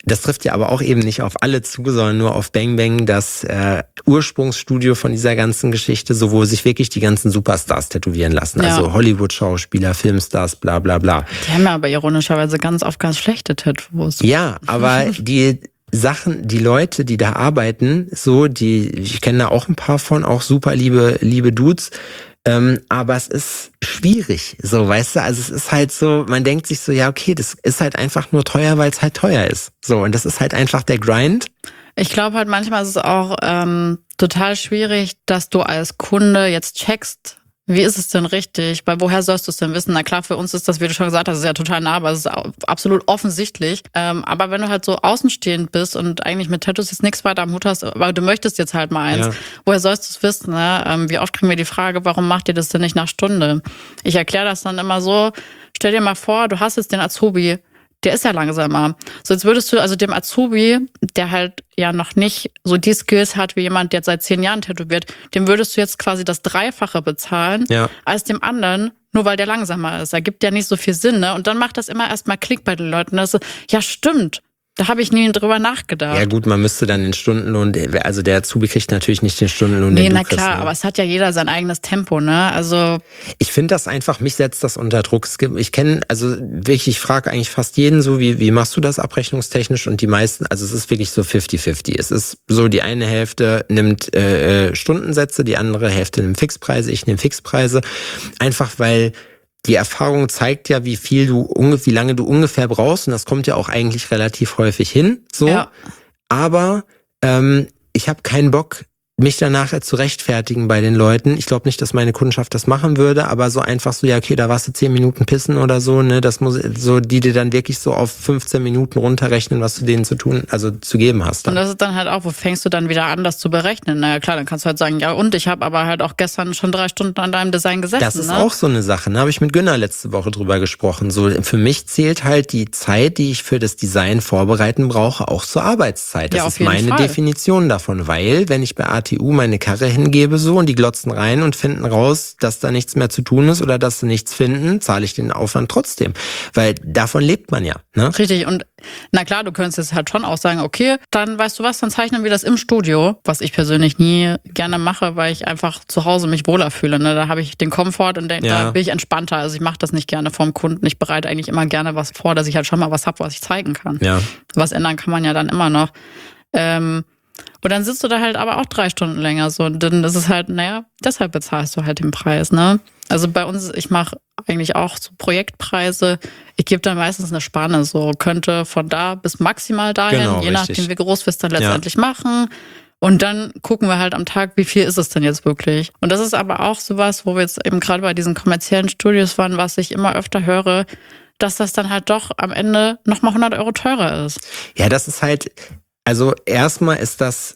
das trifft ja aber auch eben nicht auf alle zu, sondern nur auf Bang Bang, das äh, Ursprungsstudio von dieser ganzen Geschichte, so wo sich wirklich die ganzen Superstars tätowieren lassen. Ja. Also Hollywood-Schauspieler, Filmstars, bla bla bla. Die haben ja aber ironischerweise ganz oft ganz schlechte Tattoos. Ja, aber die Sachen, die Leute, die da arbeiten, so, die, ich kenne da auch ein paar von, auch super liebe, liebe Dudes, ähm, aber es ist schwierig, so, weißt du, also es ist halt so, man denkt sich so, ja, okay, das ist halt einfach nur teuer, weil es halt teuer ist, so, und das ist halt einfach der Grind. Ich glaube halt, manchmal ist es auch ähm, total schwierig, dass du als Kunde jetzt checkst, wie ist es denn richtig? Weil woher sollst du es denn wissen? Na klar, für uns ist das, wie du schon gesagt hast, ist ja total nah, aber es ist absolut offensichtlich. Ähm, aber wenn du halt so außenstehend bist und eigentlich mit Tattoos jetzt nichts weiter am Hut hast, aber du möchtest jetzt halt mal eins, ja. Woher sollst du es wissen? Ne? Ähm, wie oft kriegen wir die Frage, warum macht ihr das denn nicht nach Stunde? Ich erkläre das dann immer so, stell dir mal vor, du hast jetzt den Azubi, der ist ja langsamer. So, jetzt würdest du also dem Azubi, der halt ja noch nicht so die Skills hat wie jemand, der seit zehn Jahren tätowiert, dem würdest du jetzt quasi das Dreifache bezahlen, ja, als dem anderen, nur weil der langsamer ist. Da gibt ja nicht so viel Sinn, ne? Und dann macht das immer erstmal Klick bei den Leuten. Das ist, ja, stimmt. Da habe ich nie drüber nachgedacht. Ja gut, man müsste dann den Stundenlohn, also der Azubi kriegt natürlich nicht den Stundenlohn, nee, den du na klar, kriegst, ne? Aber es hat ja jeder sein eigenes Tempo, ne? Also ich finde das einfach, mich setzt das unter Druck. Es gibt, ich kenne, also wirklich, ich frage eigentlich fast jeden so, wie wie machst du das abrechnungstechnisch? Und die meisten, also es ist wirklich so fifty fifty. Es ist so, die eine Hälfte nimmt äh, Stundensätze, die andere Hälfte nimmt Fixpreise, ich nehme Fixpreise. Einfach weil die Erfahrung zeigt ja, wie viel du, wie lange du ungefähr brauchst, und das kommt ja auch eigentlich relativ häufig hin, so. Ja. Aber ähm, ich habe keinen Bock, mich danach zu rechtfertigen bei den Leuten. Ich glaube nicht, dass meine Kundschaft das machen würde, aber so einfach so, ja, okay, da warst du zehn Minuten pissen oder so, ne, das muss, so, die dir dann wirklich so auf fünfzehn Minuten runterrechnen, was du denen zu tun, also zu geben hast. Dann. Und das ist dann halt auch, wo fängst du dann wieder an, das zu berechnen? Naja, klar, dann kannst du halt sagen, ja, und ich habe aber halt auch gestern schon drei Stunden an deinem Design gesessen. Das ist ne? auch so eine Sache, ne, habe ich mit Günnar letzte Woche drüber gesprochen. So, für mich zählt halt die Zeit, die ich für das Design vorbereiten brauche, auch zur Arbeitszeit. Das ja, ist meine Fall. Definition davon, weil, wenn ich bei A T U meine Karre hingebe so und die glotzen rein und finden raus, dass da nichts mehr zu tun ist oder dass sie nichts finden, zahle ich den Aufwand trotzdem. Weil davon lebt man ja. Ne? Richtig. Und na klar, du könntest jetzt halt schon auch sagen, okay, dann weißt du was, dann zeichnen wir das im Studio, was ich persönlich nie gerne mache, weil ich einfach zu Hause mich wohler fühle. Ne? Da habe ich den Komfort und ja. Da bin ich entspannter. Also ich mache das nicht gerne vorm Kunden. Ich bereite eigentlich immer gerne was vor, dass ich halt schon mal was habe, was ich zeigen kann. Ja. Was ändern kann man ja dann immer noch. Ähm, Und dann sitzt du da halt aber auch drei Stunden länger so. Und dann ist es halt, naja, deshalb bezahlst du halt den Preis, ne? Also bei uns, ich mache eigentlich auch so Projektpreise. Ich gebe dann meistens eine Spanne, so könnte von da bis maximal dahin, genau, je richtig. nachdem, wie groß wir es dann letztendlich ja. machen. Und dann gucken wir halt am Tag, wie viel ist es denn jetzt wirklich? Und das ist aber auch sowas, wo wir jetzt eben gerade bei diesen kommerziellen Studios waren, was ich immer öfter höre, dass das dann halt doch am Ende nochmal hundert Euro teurer ist. Ja, das ist halt... Also erstmal ist das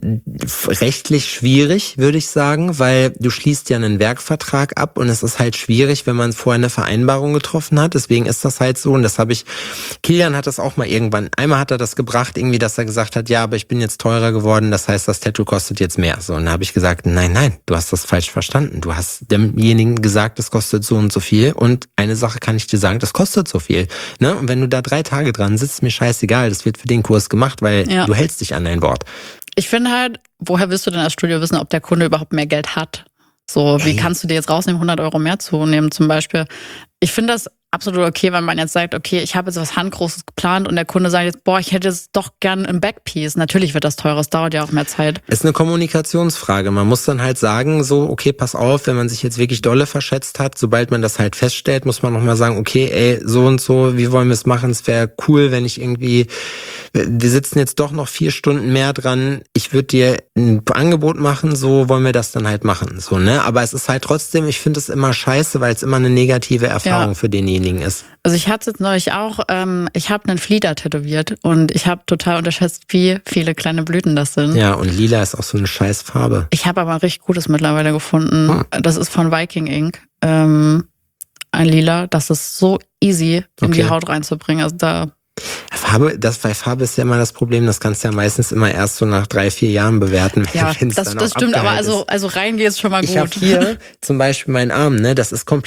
rechtlich schwierig, würde ich sagen, weil du schließt ja einen Werkvertrag ab und es ist halt schwierig, wenn man vorher eine Vereinbarung getroffen hat. Deswegen ist das halt so und das habe ich, Kilian hat das auch mal irgendwann, einmal hat er das gebracht, irgendwie, dass er gesagt hat, ja, aber ich bin jetzt teurer geworden, das heißt, das Tattoo kostet jetzt mehr. So, und dann habe ich gesagt, nein, nein, du hast das falsch verstanden. Du hast demjenigen gesagt, das kostet so und so viel und eine Sache kann ich dir sagen, das kostet so viel. Ne? Und wenn du da drei Tage dran sitzt, ist mir scheißegal, das wird für den Kurs gemacht, weil ja. du hältst dich an dein Wort. Ich finde halt, woher willst du denn als Studio wissen, ob der Kunde überhaupt mehr Geld hat? So, wie Ey. kannst du dir jetzt rausnehmen, hundert Euro mehr zu nehmen zum Beispiel? Ich finde das absolut okay, wenn man jetzt sagt, okay, ich habe jetzt was Handgroßes geplant und der Kunde sagt jetzt, boah, ich hätte jetzt doch gern ein Backpiece. Natürlich wird das teurer, es dauert ja auch mehr Zeit. Ist eine Kommunikationsfrage. Man muss dann halt sagen, so, okay, pass auf, wenn man sich jetzt wirklich dolle verschätzt hat, sobald man das halt feststellt, muss man nochmal sagen, okay, ey, so und so, wie wollen wir es machen? Es wäre cool, wenn ich irgendwie, wir sitzen jetzt doch noch vier Stunden mehr dran, ich würde dir ein Angebot machen, so wollen wir das dann halt machen, so, ne? Aber es ist halt trotzdem, ich finde es immer scheiße, weil es immer eine negative Erfahrung ja. für denjenigen ist. Also ich hatte es neulich auch, ähm, ich habe einen Flieder tätowiert und ich habe total unterschätzt, wie viele kleine Blüten das sind. Ja, und lila ist auch so eine scheiß Farbe. Ich habe aber ein richtig gutes mittlerweile gefunden. Hm. Das ist von Viking Ink. Ähm, ein Lila, das ist so easy in okay. die Haut reinzubringen. Also da Farbe, das bei Farbe ist ja immer das Problem, das kannst du ja meistens immer erst so nach drei, vier Jahren bewerten. Ja, das, das stimmt, aber also, also rein geht's schon mal gut. Ich habe hier zum Beispiel meinen Arm, ne, das ist komplett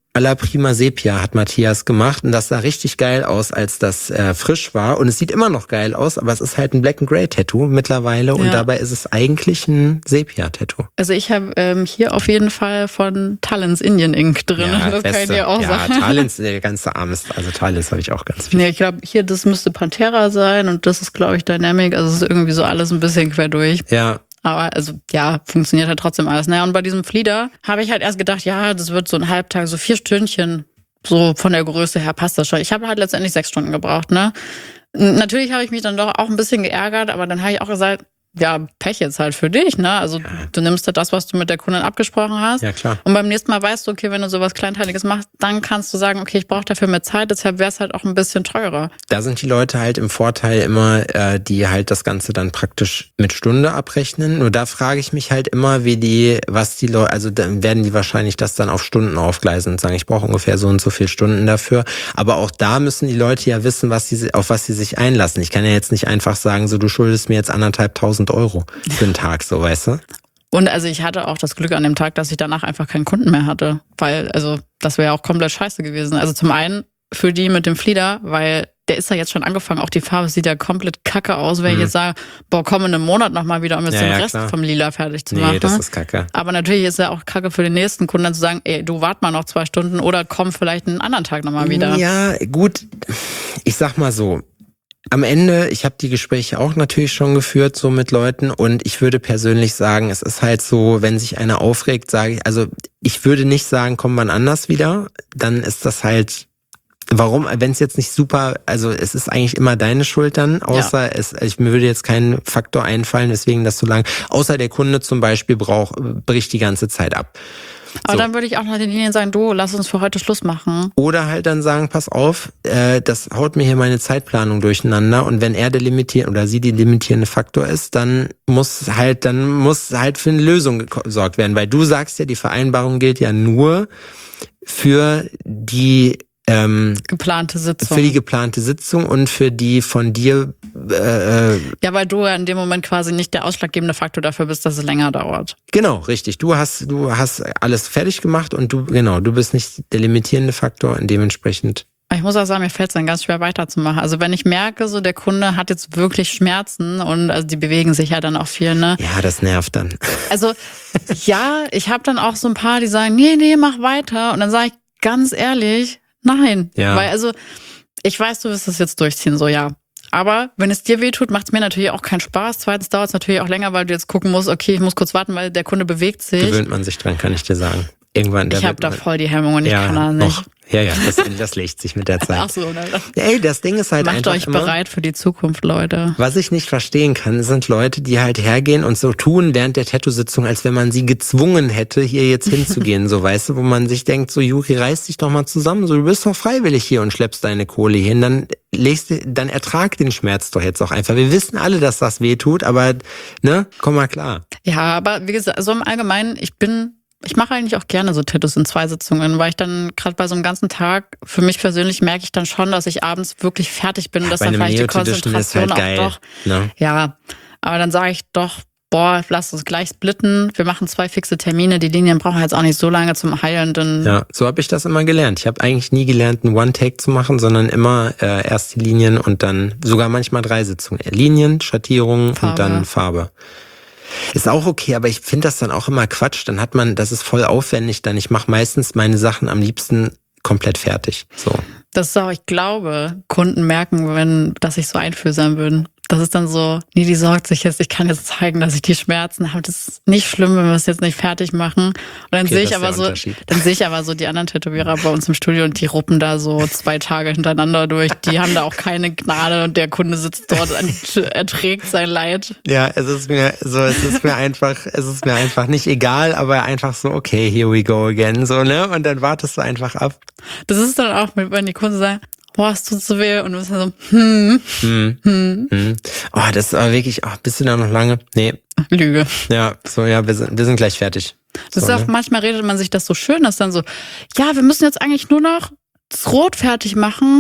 à la Prima Sepia hat Matthias gemacht und das sah richtig geil aus, als das äh, frisch war und es sieht immer noch geil aus, aber es ist halt ein Black and Grey Tattoo mittlerweile und ja. dabei ist es eigentlich ein Sepia-Tattoo. Also ich habe ähm, hier auf jeden Fall von Talens Indian Ink drin, ja, das beste. kann ich dir auch ja, sagen. Ja, Talens, der ganze Arm ist, also Talens habe ich auch ganz viel. Nee, ich glaube hier, das müsste Pantera sein und das ist glaube ich Dynamic, also es ist irgendwie so alles ein bisschen quer durch. Ja. Aber also ja, funktioniert halt trotzdem alles. Naja, und bei diesem Flieder habe ich halt erst gedacht, ja, das wird so ein Halbtag, so vier Stündchen, so von der Größe her passt das schon. Ich habe halt letztendlich sechs Stunden gebraucht, ne? Natürlich habe ich mich dann doch auch ein bisschen geärgert, aber dann habe ich auch gesagt, ja, Pech jetzt halt für dich, ne? Also ja. du nimmst halt das, was du mit der Kundin abgesprochen hast. Ja, klar. Und beim nächsten Mal weißt du, okay, wenn du sowas Kleinteiliges machst, dann kannst du sagen, okay, ich brauche dafür mehr Zeit, deshalb wäre es halt auch ein bisschen teurer. Da sind die Leute halt im Vorteil immer, äh, die halt das Ganze dann praktisch mit Stunde abrechnen. Nur da frage ich mich halt immer, wie die, was die Leute, also dann werden die wahrscheinlich das dann auf Stunden aufgleisen und sagen, ich brauche ungefähr so und so viele Stunden dafür. Aber auch da müssen die Leute ja wissen, was sie, auf was sie sich einlassen. Ich kann ja jetzt nicht einfach sagen, so du schuldest mir jetzt anderthalbtausend Euro für den Tag, so, weißt du? Und also ich hatte auch das Glück an dem Tag, dass ich danach einfach keinen Kunden mehr hatte, weil, also das wäre ja auch komplett scheiße gewesen. Also zum einen für die mit dem Flieder, weil der ist ja jetzt schon angefangen, auch die Farbe sieht ja komplett kacke aus, wenn mhm. ich jetzt sage, boah, komm in einem Monat nochmal wieder, um jetzt ja, den ja, Rest klar. vom Lila fertig zu nee, machen. Nee, das ist kacke. Aber natürlich ist ja auch kacke für den nächsten Kunden, dann zu sagen, ey, du wart mal noch zwei Stunden oder komm vielleicht einen anderen Tag nochmal wieder. Ja, gut, ich sag mal so, am Ende, ich habe die Gespräche auch natürlich schon geführt, so mit Leuten und ich würde persönlich sagen, es ist halt so, wenn sich einer aufregt, sage ich, also ich würde nicht sagen, komm wann anders wieder, dann ist das halt, warum, wenn es jetzt nicht super, also es ist eigentlich immer deine Schuld dann, außer ja. es, ich, mir würde jetzt kein Faktor einfallen, weswegen das so lang, außer der Kunde zum Beispiel braucht, bricht die ganze Zeit ab. Aber so. Dann würde ich auch nach den Linien sagen, du, lass uns für heute Schluss machen. Oder halt dann sagen, pass auf, äh, das haut mir hier meine Zeitplanung durcheinander und wenn er der limitierende oder sie die limitierende Faktor ist, dann muss halt, dann muss halt für eine Lösung gesorgt werden, weil du sagst ja, die Vereinbarung gilt ja nur für die ähm, geplante Sitzung. Für die geplante Sitzung und für die von dir äh, ja, weil du ja in dem Moment quasi nicht der ausschlaggebende Faktor dafür bist, dass es länger dauert. Genau, richtig. Du hast, du hast alles fertig gemacht und du, genau, du bist nicht der limitierende Faktor und dementsprechend. Ich muss auch sagen, mir fällt es dann ganz schwer weiterzumachen. Also wenn ich merke, so der Kunde hat jetzt wirklich Schmerzen und also die bewegen sich ja dann auch viel, ne? Ja, das nervt dann. Also ja, ich habe dann auch so ein paar, die sagen, nee, nee, mach weiter. Und dann sage ich ganz ehrlich, nein. Ja. Weil also, ich weiß, du wirst das jetzt durchziehen, so ja. Aber wenn es dir wehtut, macht es mir natürlich auch keinen Spaß. Zweitens dauert es natürlich auch länger, weil du jetzt gucken musst, okay, ich muss kurz warten, weil der Kunde bewegt sich. Gewöhnt man sich dran, kann ich dir sagen. Irgendwann. Ich habe da voll die Hemmungen, ich ja, kann da nicht. Noch. Ja, ja, das, das legt sich mit der Zeit. Ach so, ne? Ey, das Ding ist halt Macht einfach euch immer, bereit für die Zukunft, Leute. Was ich nicht verstehen kann, sind Leute, die halt hergehen und so tun während der Tattoo-Sitzung, als wenn man sie gezwungen hätte, hier jetzt hinzugehen, so, weißt du, wo man sich denkt, so, Juri, reiß dich doch mal zusammen, so, du bist doch freiwillig hier und schleppst deine Kohle hin, dann legst du, dann ertrag den Schmerz doch jetzt auch einfach. Wir wissen alle, dass das weh tut, aber, ne, komm mal klar. Ja, aber wie gesagt, so im Allgemeinen, ich bin Ich mache eigentlich auch gerne so Tattoos in zwei Sitzungen, weil ich dann gerade bei so einem ganzen Tag, für mich persönlich merke ich dann schon, dass ich abends wirklich fertig bin, Ja, dass bei dann einem vielleicht die Neo-Tradition ist Konzentration halt geil, auch doch. ne? Ja, aber dann sage ich doch, boah, lass uns gleich splitten. Wir machen zwei fixe Termine. Die Linien brauchen jetzt auch nicht so lange zum Heilen. Denn Ja, so habe ich das immer gelernt. Ich habe eigentlich nie gelernt, einen One-Take zu machen, sondern immer äh, erst die Linien und dann sogar manchmal drei Sitzungen. Linien, Schattierungen Farbe. und dann Farbe. Ist auch okay, aber ich finde das dann auch immer Quatsch. Dann hat man, das ist voll aufwendig. Dann ich mache meistens meine Sachen am liebsten komplett fertig. So. das ist auch, ich glaube, Kunden merken, wenn, dass ich so einfühlsam bin. Das ist dann so, nee, die sorgt sich jetzt, ich kann jetzt zeigen, dass ich die Schmerzen habe. Das ist nicht schlimm, wenn wir es jetzt nicht fertig machen. Und dann Okay, sehe ich das ist aber der so, Unterschied. dann sehe ich aber so die anderen Tätowierer bei uns im Studio und die ruppen da so zwei Tage hintereinander durch. Die haben da auch keine Gnade und der Kunde sitzt dort und erträgt sein Leid. Ja, es ist mir so, es ist mir einfach, es ist mir einfach nicht egal, aber einfach so, okay, here we go again, so, ne? Und dann wartest du einfach ab. Das ist dann auch, wenn die Kunden sagen, boah, es tut so weh. Und du bist dann so, hm, Hm. hm. Hm. Oh, das ist aber wirklich, oh, bist du da noch lange? Nee. Lüge. Ja, so, ja, wir sind, wir sind gleich fertig. Das so, ist auch, ne? manchmal redet man sich das so schön, dass dann so, ja, wir müssen jetzt eigentlich nur noch das Rot fertig machen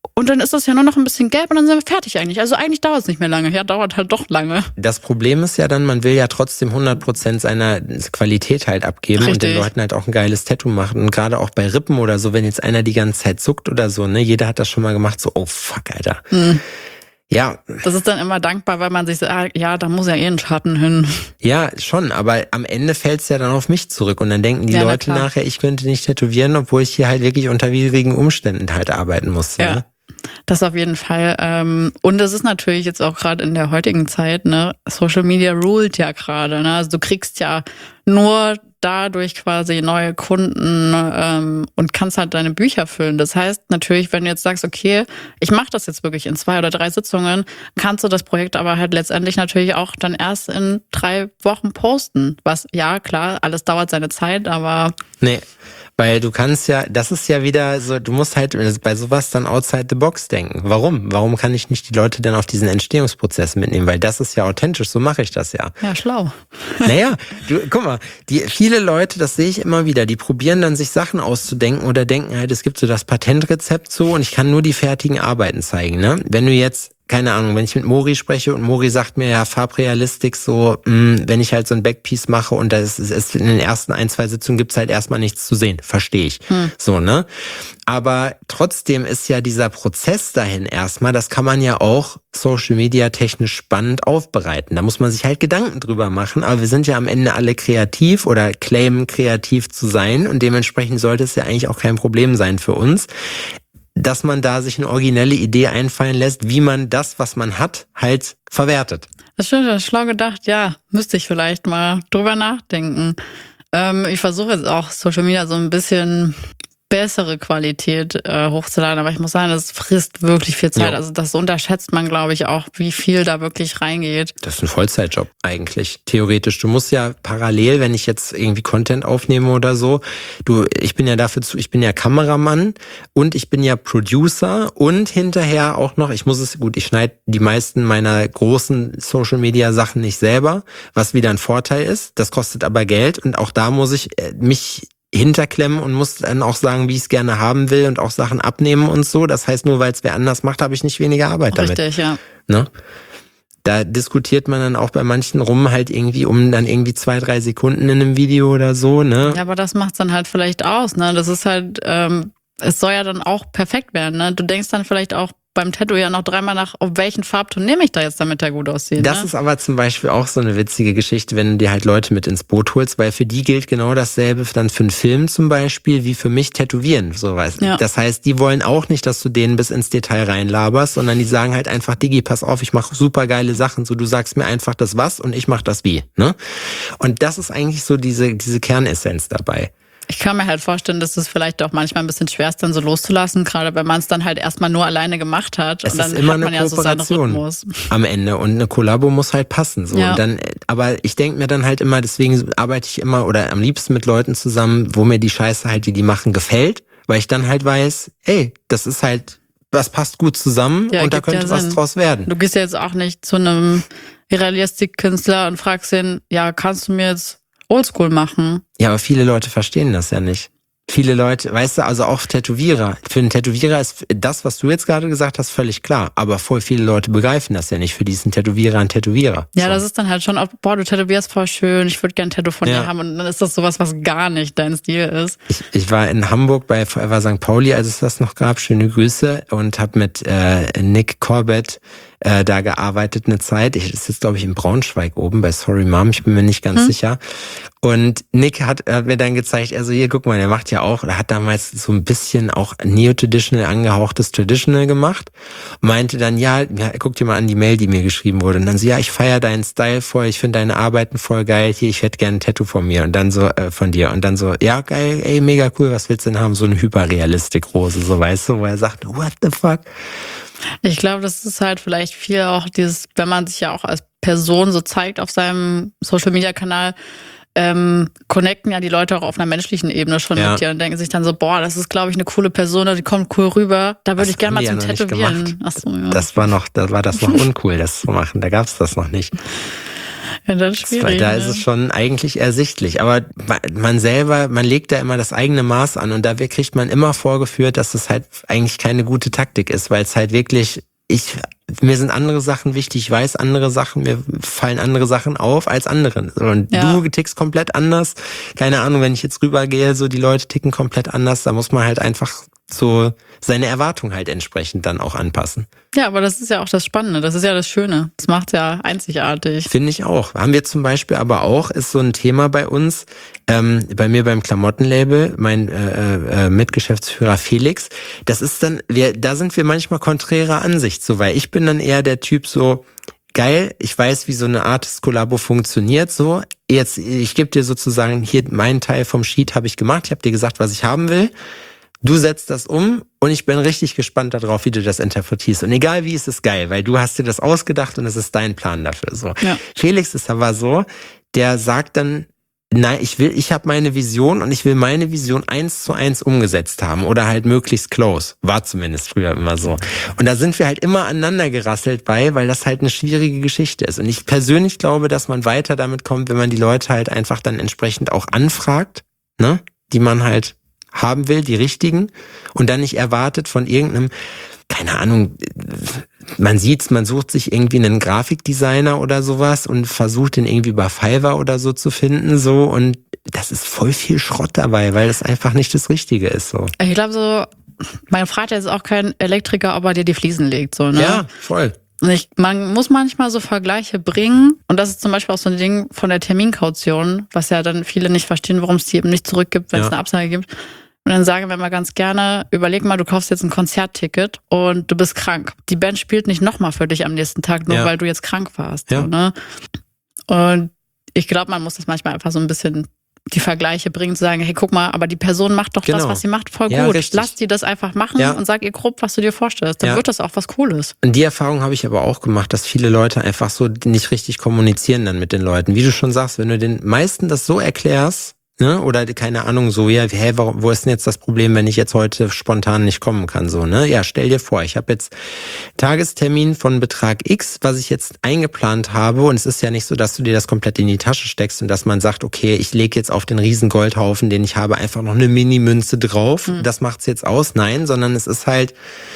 und dann ist das ja nur noch ein bisschen gelb und dann sind wir fertig eigentlich. Also eigentlich dauert es nicht mehr lange. Ja, dauert halt doch lange. Das Problem ist ja dann, man will ja trotzdem hundert Prozent seiner Qualität halt abgeben. Richtig. Und den Leuten halt auch ein geiles Tattoo machen. Und gerade auch bei Rippen oder so, wenn jetzt einer die ganze Zeit zuckt oder so, ne, jeder hat das schon mal gemacht, so, oh fuck, Alter. Mhm. Ja. Das ist dann immer dankbar, weil man sich sagt, ja, da muss ja eh ein Schatten hin. Ja, schon, aber am Ende fällt es ja dann auf mich zurück und dann denken die ja, Leute na nachher, ich könnte nicht tätowieren, obwohl ich hier halt wirklich unter widrigen Umständen halt arbeiten muss. Ja, ne? Das auf jeden Fall. Und es ist natürlich jetzt auch gerade in der heutigen Zeit, ne, Social Media ruled ja gerade, ne? Also du kriegst ja nur dadurch quasi neue Kunden ähm, und kannst halt deine Bücher füllen. Das heißt natürlich, wenn du jetzt sagst, okay, ich mache das jetzt wirklich in zwei oder drei Sitzungen, kannst du das Projekt aber halt letztendlich natürlich auch dann erst in drei Wochen posten. Was, ja, klar, alles dauert seine Zeit, aber... Nee, weil du kannst ja, das ist ja wieder so, du musst halt bei sowas dann outside the box denken. Warum? Warum kann ich nicht die Leute dann auf diesen Entstehungsprozess mitnehmen? Weil das ist ja authentisch, so mache ich das ja. Ja, schlau. Naja, du, guck mal, die viele Leute, das sehe ich immer wieder, die probieren dann sich Sachen auszudenken oder denken halt, es gibt so das Patentrezept so und ich kann nur die fertigen Arbeiten zeigen, ne? Wenn du jetzt, keine Ahnung, wenn ich mit Mori spreche und Mori sagt mir ja Farbrealistik so, mh, wenn ich halt so ein Backpiece mache und das ist, ist in den ersten ein, zwei Sitzungen gibt's halt erstmal nichts zu sehen, verstehe ich. Hm. So, ne? Aber trotzdem ist ja dieser Prozess dahin erstmal, das kann man ja auch Social Media technisch spannend aufbereiten. Da muss man sich halt Gedanken drüber machen, aber wir sind ja am Ende alle kreativ oder claimen kreativ zu sein und dementsprechend sollte es ja eigentlich auch kein Problem sein für uns, dass man da sich eine originelle Idee einfallen lässt, wie man das, was man hat, halt verwertet. Das stimmt, das ist schlau gedacht. Ja, müsste ich vielleicht mal drüber nachdenken. Ähm, ich versuche jetzt auch Social Media so ein bisschen bessere Qualität äh, hochzuladen, aber ich muss sagen, das frisst wirklich viel Zeit. Ja. Also das unterschätzt man, glaube ich, auch, wie viel da wirklich reingeht. Das ist ein Vollzeitjob eigentlich, theoretisch. Du musst ja parallel, wenn ich jetzt irgendwie Content aufnehme oder so, du, ich bin ja dafür zu, ich bin ja Kameramann und ich bin ja Producer und hinterher auch noch, ich muss es, gut, ich schneide die meisten meiner großen Social Media Sachen nicht selber, was wieder ein Vorteil ist. Das kostet aber Geld und auch da muss ich äh, mich hinterklemmen und muss dann auch sagen, wie ich es gerne haben will und auch Sachen abnehmen und so. Das heißt, nur weil es wer anders macht, habe ich nicht weniger Arbeit damit. Richtig, ja. Ne? Da diskutiert man dann auch bei manchen rum halt irgendwie um dann irgendwie zwei, drei Sekunden in einem Video oder so, ne? Ja, aber das macht's dann halt vielleicht aus, ne? Das ist halt, ähm, es soll ja dann auch perfekt werden, ne? Du denkst dann vielleicht auch beim Tattoo ja noch dreimal nach, auf welchen Farbton nehme ich da jetzt, damit der gut aussieht. Das ne? ist aber zum Beispiel auch so eine witzige Geschichte, wenn du dir halt Leute mit ins Boot holst, weil für die gilt genau dasselbe dann für einen Film zum Beispiel, wie für mich Tätowieren. So weißt. Ja. Das heißt, die wollen auch nicht, dass du denen bis ins Detail reinlaberst, sondern die sagen halt einfach, Digi, pass auf, ich mache super geile Sachen, so du sagst mir einfach das was und ich mach das wie. Ne? Und das ist eigentlich so diese, diese Kernessenz dabei. Ich kann mir halt vorstellen, dass es vielleicht auch manchmal ein bisschen schwer ist, dann so loszulassen, gerade wenn man es dann halt erstmal nur alleine gemacht hat. Es und dann ist immer hat man eine ja so seinen Kooperation Rhythmus am Ende und eine Kollabo muss halt passen. So. Ja. Und dann, aber ich denke mir dann halt immer, deswegen arbeite ich immer oder am liebsten mit Leuten zusammen, wo mir die Scheiße halt, die die machen, gefällt, weil ich dann halt weiß, ey, das ist halt, das passt gut zusammen ja, und da könnte ja was draus werden. Du gehst ja jetzt auch nicht zu einem Realistik-Künstler und fragst ihn, ja, kannst du mir jetzt Oldschool machen? Ja, aber viele Leute verstehen das ja nicht. Viele Leute, weißt du, also auch Tätowierer. Für einen Tätowierer ist das, was du jetzt gerade gesagt hast, völlig klar. Aber voll viele Leute begreifen das ja nicht. Für diesen Tätowierer ein Tätowierer. Ja, so. Das ist dann halt schon, boah, du tätowierst voll schön, ich würde gern ein Tattoo von ja. dir haben. Und dann ist das sowas, was gar nicht dein Stil ist. Ich, ich war in Hamburg bei Forever Sankt Pauli, als es das noch gab. Schöne Grüße. Und habe mit äh, Nick Corbett äh, da gearbeitet eine Zeit. Ich ist jetzt, glaube ich, in Braunschweig oben bei Sorry Mom. Ich bin mir nicht ganz hm. sicher. Und Nick hat, hat mir dann gezeigt, also hier, guck mal, der macht ja auch, er hat damals so ein bisschen auch Neo-Traditional angehauchtes Traditional gemacht. Meinte dann, ja, ja, guck dir mal an die Mail, die mir geschrieben wurde. Und dann so, ja, ich feiere deinen Style voll, ich finde deine Arbeiten voll geil, hier, ich hätte gerne ein Tattoo von mir. Und dann so, äh, von dir. Und dann so, ja, geil, ey, mega cool, was willst du denn haben? So eine Hyperrealistik-Rose, so, weißt du, wo er sagt, what the fuck? Ich glaube, das ist halt vielleicht viel auch dieses, wenn man sich ja auch als Person so zeigt auf seinem Social-Media-Kanal, ähm, connecten ja die Leute auch auf einer menschlichen Ebene schon ja. mit dir und denken sich dann so, boah, das ist, glaube ich, eine coole Person, die kommt cool rüber, da würde ich gerne mal zum ja Tätowieren. Ach so, ja. Das war noch, da war das noch uncool, das zu machen, da gab's das noch nicht. Ja, das ist schwierig. Weil da ne? ist es schon eigentlich ersichtlich. Aber man selber, man legt da immer das eigene Maß an und da kriegt man immer vorgeführt, dass das halt eigentlich keine gute Taktik ist, weil es halt wirklich, ich, mir sind andere Sachen wichtig, ich weiß andere Sachen, mir fallen andere Sachen auf als anderen. Und Ja. du tickst komplett anders. Keine Ahnung, wenn ich jetzt rübergehe, so die Leute ticken komplett anders, da muss man halt einfach so seine Erwartung halt entsprechend dann auch anpassen. Ja, aber das ist ja auch das Spannende, das ist ja das Schöne. Das macht's ja einzigartig. Finde ich auch. Haben wir zum Beispiel aber auch, ist so ein Thema bei uns, ähm, bei mir beim Klamottenlabel, mein äh, äh, Mitgeschäftsführer Felix, das ist dann, wir, da sind wir manchmal konträrer Ansicht, so, weil ich bin dann eher der Typ so, geil, ich weiß, wie so eine Artist-Kollabo funktioniert, so, jetzt, ich gebe dir sozusagen hier meinen Teil vom Sheet habe ich gemacht, ich habe dir gesagt, was ich haben will. Du setzt das um und ich bin richtig gespannt darauf, wie du das interpretierst. Und egal wie, ist es geil, weil du hast dir das ausgedacht und es ist dein Plan dafür. So. Ja. Felix ist aber so, der sagt dann, nein, ich will, ich habe meine Vision und ich will meine Vision eins zu eins umgesetzt haben oder halt möglichst close. War zumindest früher immer so. Und da sind wir halt immer aneinander gerasselt bei, weil das halt eine schwierige Geschichte ist. Und ich persönlich glaube, dass man weiter damit kommt, wenn man die Leute halt einfach dann entsprechend auch anfragt, ne, die man halt haben will, die richtigen, und dann nicht erwartet von irgendeinem, keine Ahnung, man sieht's, man sucht sich irgendwie einen Grafikdesigner oder sowas und versucht den irgendwie bei Fiverr oder so zu finden, so, und das ist voll viel Schrott dabei, weil das einfach nicht das Richtige ist, so. Ich glaube so, mein Vater ist auch kein Elektriker, ob er dir die Fliesen legt, so, ne? Ja, voll. Und ich, man muss manchmal so Vergleiche bringen. Und das ist zum Beispiel auch so ein Ding von der Terminkaution, was ja dann viele nicht verstehen, warum es die eben nicht zurückgibt, wenn es Ja. eine Absage gibt. Und dann sagen wir mal ganz gerne, überleg mal, du kaufst jetzt ein Konzertticket und du bist krank. Die Band spielt nicht nochmal für dich am nächsten Tag, nur Ja. weil du jetzt krank warst. Ja. So, ne? Und ich glaube, man muss das manchmal einfach so ein bisschen die Vergleiche bringen, zu sagen, hey, guck mal, aber die Person macht doch Genau. das, was sie macht, voll Ja, gut. richtig. Lass die das einfach machen Ja. und sag ihr grob, was du dir vorstellst. Dann Ja. wird das auch was Cooles. Und die Erfahrung habe ich aber auch gemacht, dass viele Leute einfach so nicht richtig kommunizieren dann mit den Leuten. Wie du schon sagst, wenn du den meisten das so erklärst, ne, oder keine Ahnung, so, ja, hä, warum, wo ist denn jetzt das Problem, wenn ich jetzt heute spontan nicht kommen kann, so, ne? Ja, stell dir vor, ich habe jetzt Tagestermin von Betrag X, was ich jetzt eingeplant habe, und es ist ja nicht so, dass du dir das komplett in die Tasche steckst und dass man sagt, okay, ich lege jetzt auf den riesen Goldhaufen, den ich habe, einfach noch eine Mini-Münze drauf, Mhm. das macht's jetzt aus. Nein, sondern es ist halt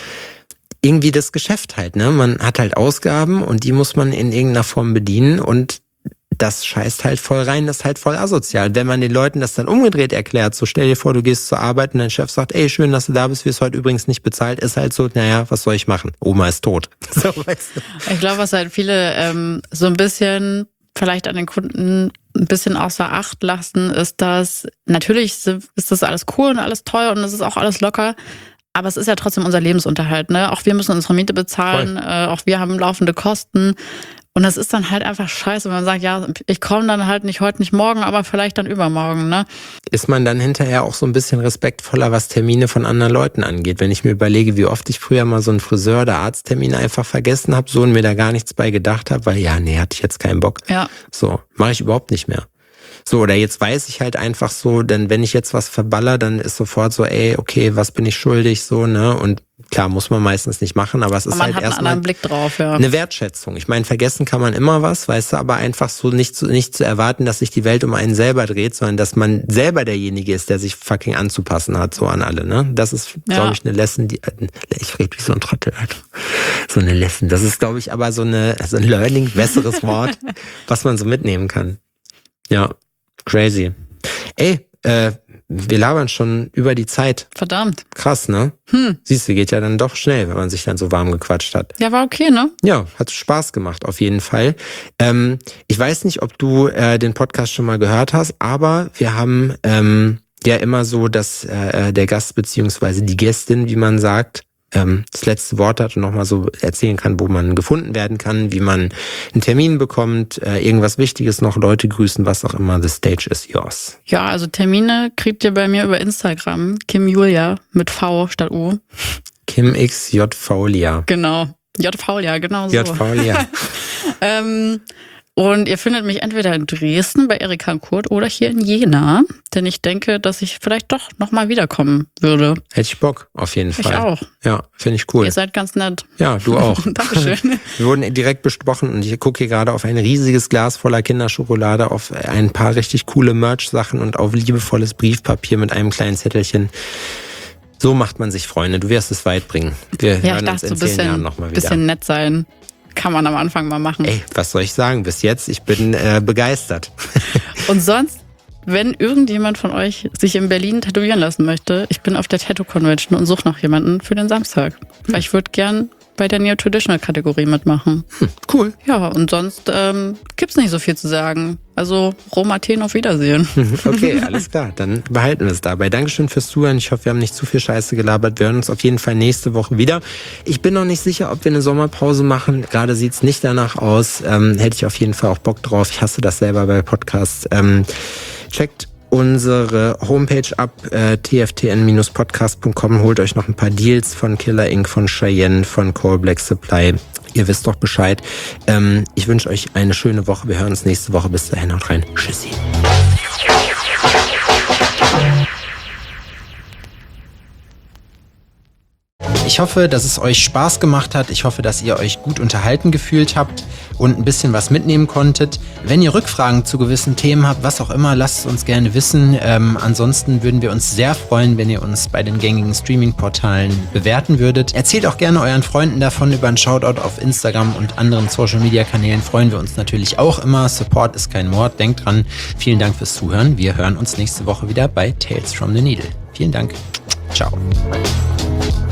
irgendwie das Geschäft halt, ne? Man hat halt Ausgaben und die muss man in irgendeiner Form bedienen, und das scheißt halt voll rein, das ist halt voll asozial. Wenn man den Leuten das dann umgedreht erklärt, so stell dir vor, du gehst zur Arbeit und dein Chef sagt, ey, schön, dass du da bist, wirst heute übrigens nicht bezahlt, ist halt so, naja, was soll ich machen? Oma ist tot. So, weißt du. Ich glaube, was halt viele ähm, so ein bisschen vielleicht an den Kunden ein bisschen außer Acht lassen, ist, dass natürlich ist das alles cool und alles toll und es ist auch alles locker, aber es ist ja trotzdem unser Lebensunterhalt, ne? Auch wir müssen unsere Miete bezahlen, äh, auch wir haben laufende Kosten. Und das ist dann halt einfach scheiße, wenn man sagt, ja, ich komme dann halt nicht heute, nicht morgen, aber vielleicht dann übermorgen, ne? Ist man dann hinterher auch so ein bisschen respektvoller, was Termine von anderen Leuten angeht. Wenn ich mir überlege, wie oft ich früher mal so einen Friseur- oder Arzttermin einfach vergessen habe, so, und mir da gar nichts bei gedacht habe, weil ja, nee, hatte ich jetzt keinen Bock. Ja. So, mache ich überhaupt nicht mehr. So, oder jetzt weiß ich halt einfach so, denn wenn ich jetzt was verballer, dann ist sofort so, ey, okay, was bin ich schuldig, so, ne? Und klar, muss man meistens nicht machen, aber es ist Aber man halt hat einen erstmal anderen Blick drauf, ja. eine Wertschätzung. Ich meine, vergessen kann man immer was, weißt du, aber einfach so nicht zu, nicht zu erwarten, dass sich die Welt um einen selber dreht, sondern dass man selber derjenige ist, der sich fucking anzupassen hat, so an alle, ne? Das ist, Ja. glaube ich, eine Lesson, die, ich rede wie so ein Trottel, Alter. So eine Lesson. Das ist, glaube ich, aber so eine, so ein Learning, besseres Wort, was man so mitnehmen kann. Ja, crazy. Ey, äh, wir labern schon über die Zeit. Verdammt. Krass, ne? Hm. Siehst du, geht ja dann doch schnell, wenn man sich dann so warm gequatscht hat. Ja, war okay, ne? Ja, hat Spaß gemacht, auf jeden Fall. Ähm, ich weiß nicht, ob du äh, den Podcast schon mal gehört hast, aber wir haben ähm, ja immer so, dass äh, der Gast beziehungsweise die Gästin, wie man sagt, ähm, das letzte Wort hat und nochmal so erzählen kann, wo man gefunden werden kann, wie man einen Termin bekommt, äh, irgendwas Wichtiges noch, Leute grüßen, was auch immer. The stage is yours. Ja, also Termine kriegt ihr bei mir über Instagram. Kim Julia mit V statt U. Kim X J Faulia. Genau. J V, ja, genau so. J Faulia. ähm, Und ihr findet mich entweder in Dresden bei Erika und Kurt oder hier in Jena, denn ich denke, dass ich vielleicht doch nochmal wiederkommen würde. Hätte ich Bock, auf jeden Fall. Ich auch. Ja, finde ich cool. Ihr seid ganz nett. Ja, du auch. Dankeschön. Wir wurden direkt besprochen und ich gucke hier gerade auf ein riesiges Glas voller Kinderschokolade, auf ein paar richtig coole Merch-Sachen und auf liebevolles Briefpapier mit einem kleinen Zettelchen. So macht man sich Freunde. Du wirst es weit bringen. Wir Ja, hören ich uns dachte, in so ein zehn Jahren bisschen, nochmal wieder. bisschen nett sein. Kann man am Anfang mal machen. Ey, was soll ich sagen? Bis jetzt, ich bin äh, begeistert. Und sonst, wenn irgendjemand von euch sich in Berlin tätowieren lassen möchte, ich bin auf der Tattoo Convention und suche noch jemanden für den Samstag. Weil ich würde gern bei der Neo-Traditional-Kategorie mitmachen. Hm, cool. Ja, und sonst ähm, gibt's nicht so viel zu sagen. Also, Rom, Athen, auf Wiedersehen. Okay, alles klar. Dann behalten wir es dabei. Dankeschön fürs Zuhören. Ich hoffe, wir haben nicht zu viel Scheiße gelabert. Wir hören uns auf jeden Fall nächste Woche wieder. Ich bin noch nicht sicher, ob wir eine Sommerpause machen. Gerade sieht's nicht danach aus. Ähm, hätte ich auf jeden Fall auch Bock drauf. Ich hasse das selber bei Podcasts. Ähm, checkt unsere Homepage ab, äh, t f t n Bindestrich podcast Punkt com. Holt euch noch ein paar Deals von Killer Incorporated, von Cheyenne, von Coal Black Supply. Ihr wisst doch Bescheid. Ähm, ich wünsche euch eine schöne Woche. Wir hören uns nächste Woche. Bis dahin, haut rein. Tschüssi. Ich hoffe, dass es euch Spaß gemacht hat. Ich hoffe, dass ihr euch gut unterhalten gefühlt habt und ein bisschen was mitnehmen konntet. Wenn ihr Rückfragen zu gewissen Themen habt, was auch immer, lasst es uns gerne wissen. Ähm, ansonsten würden wir uns sehr freuen, wenn ihr uns bei den gängigen Streaming-Portalen bewerten würdet. Erzählt auch gerne euren Freunden davon. Über einen Shoutout auf Instagram und anderen Social-Media-Kanälen freuen wir uns natürlich auch immer. Support ist kein Mord. Denkt dran. Vielen Dank fürs Zuhören. Wir hören uns nächste Woche wieder bei Tales from the Needle. Vielen Dank. Ciao.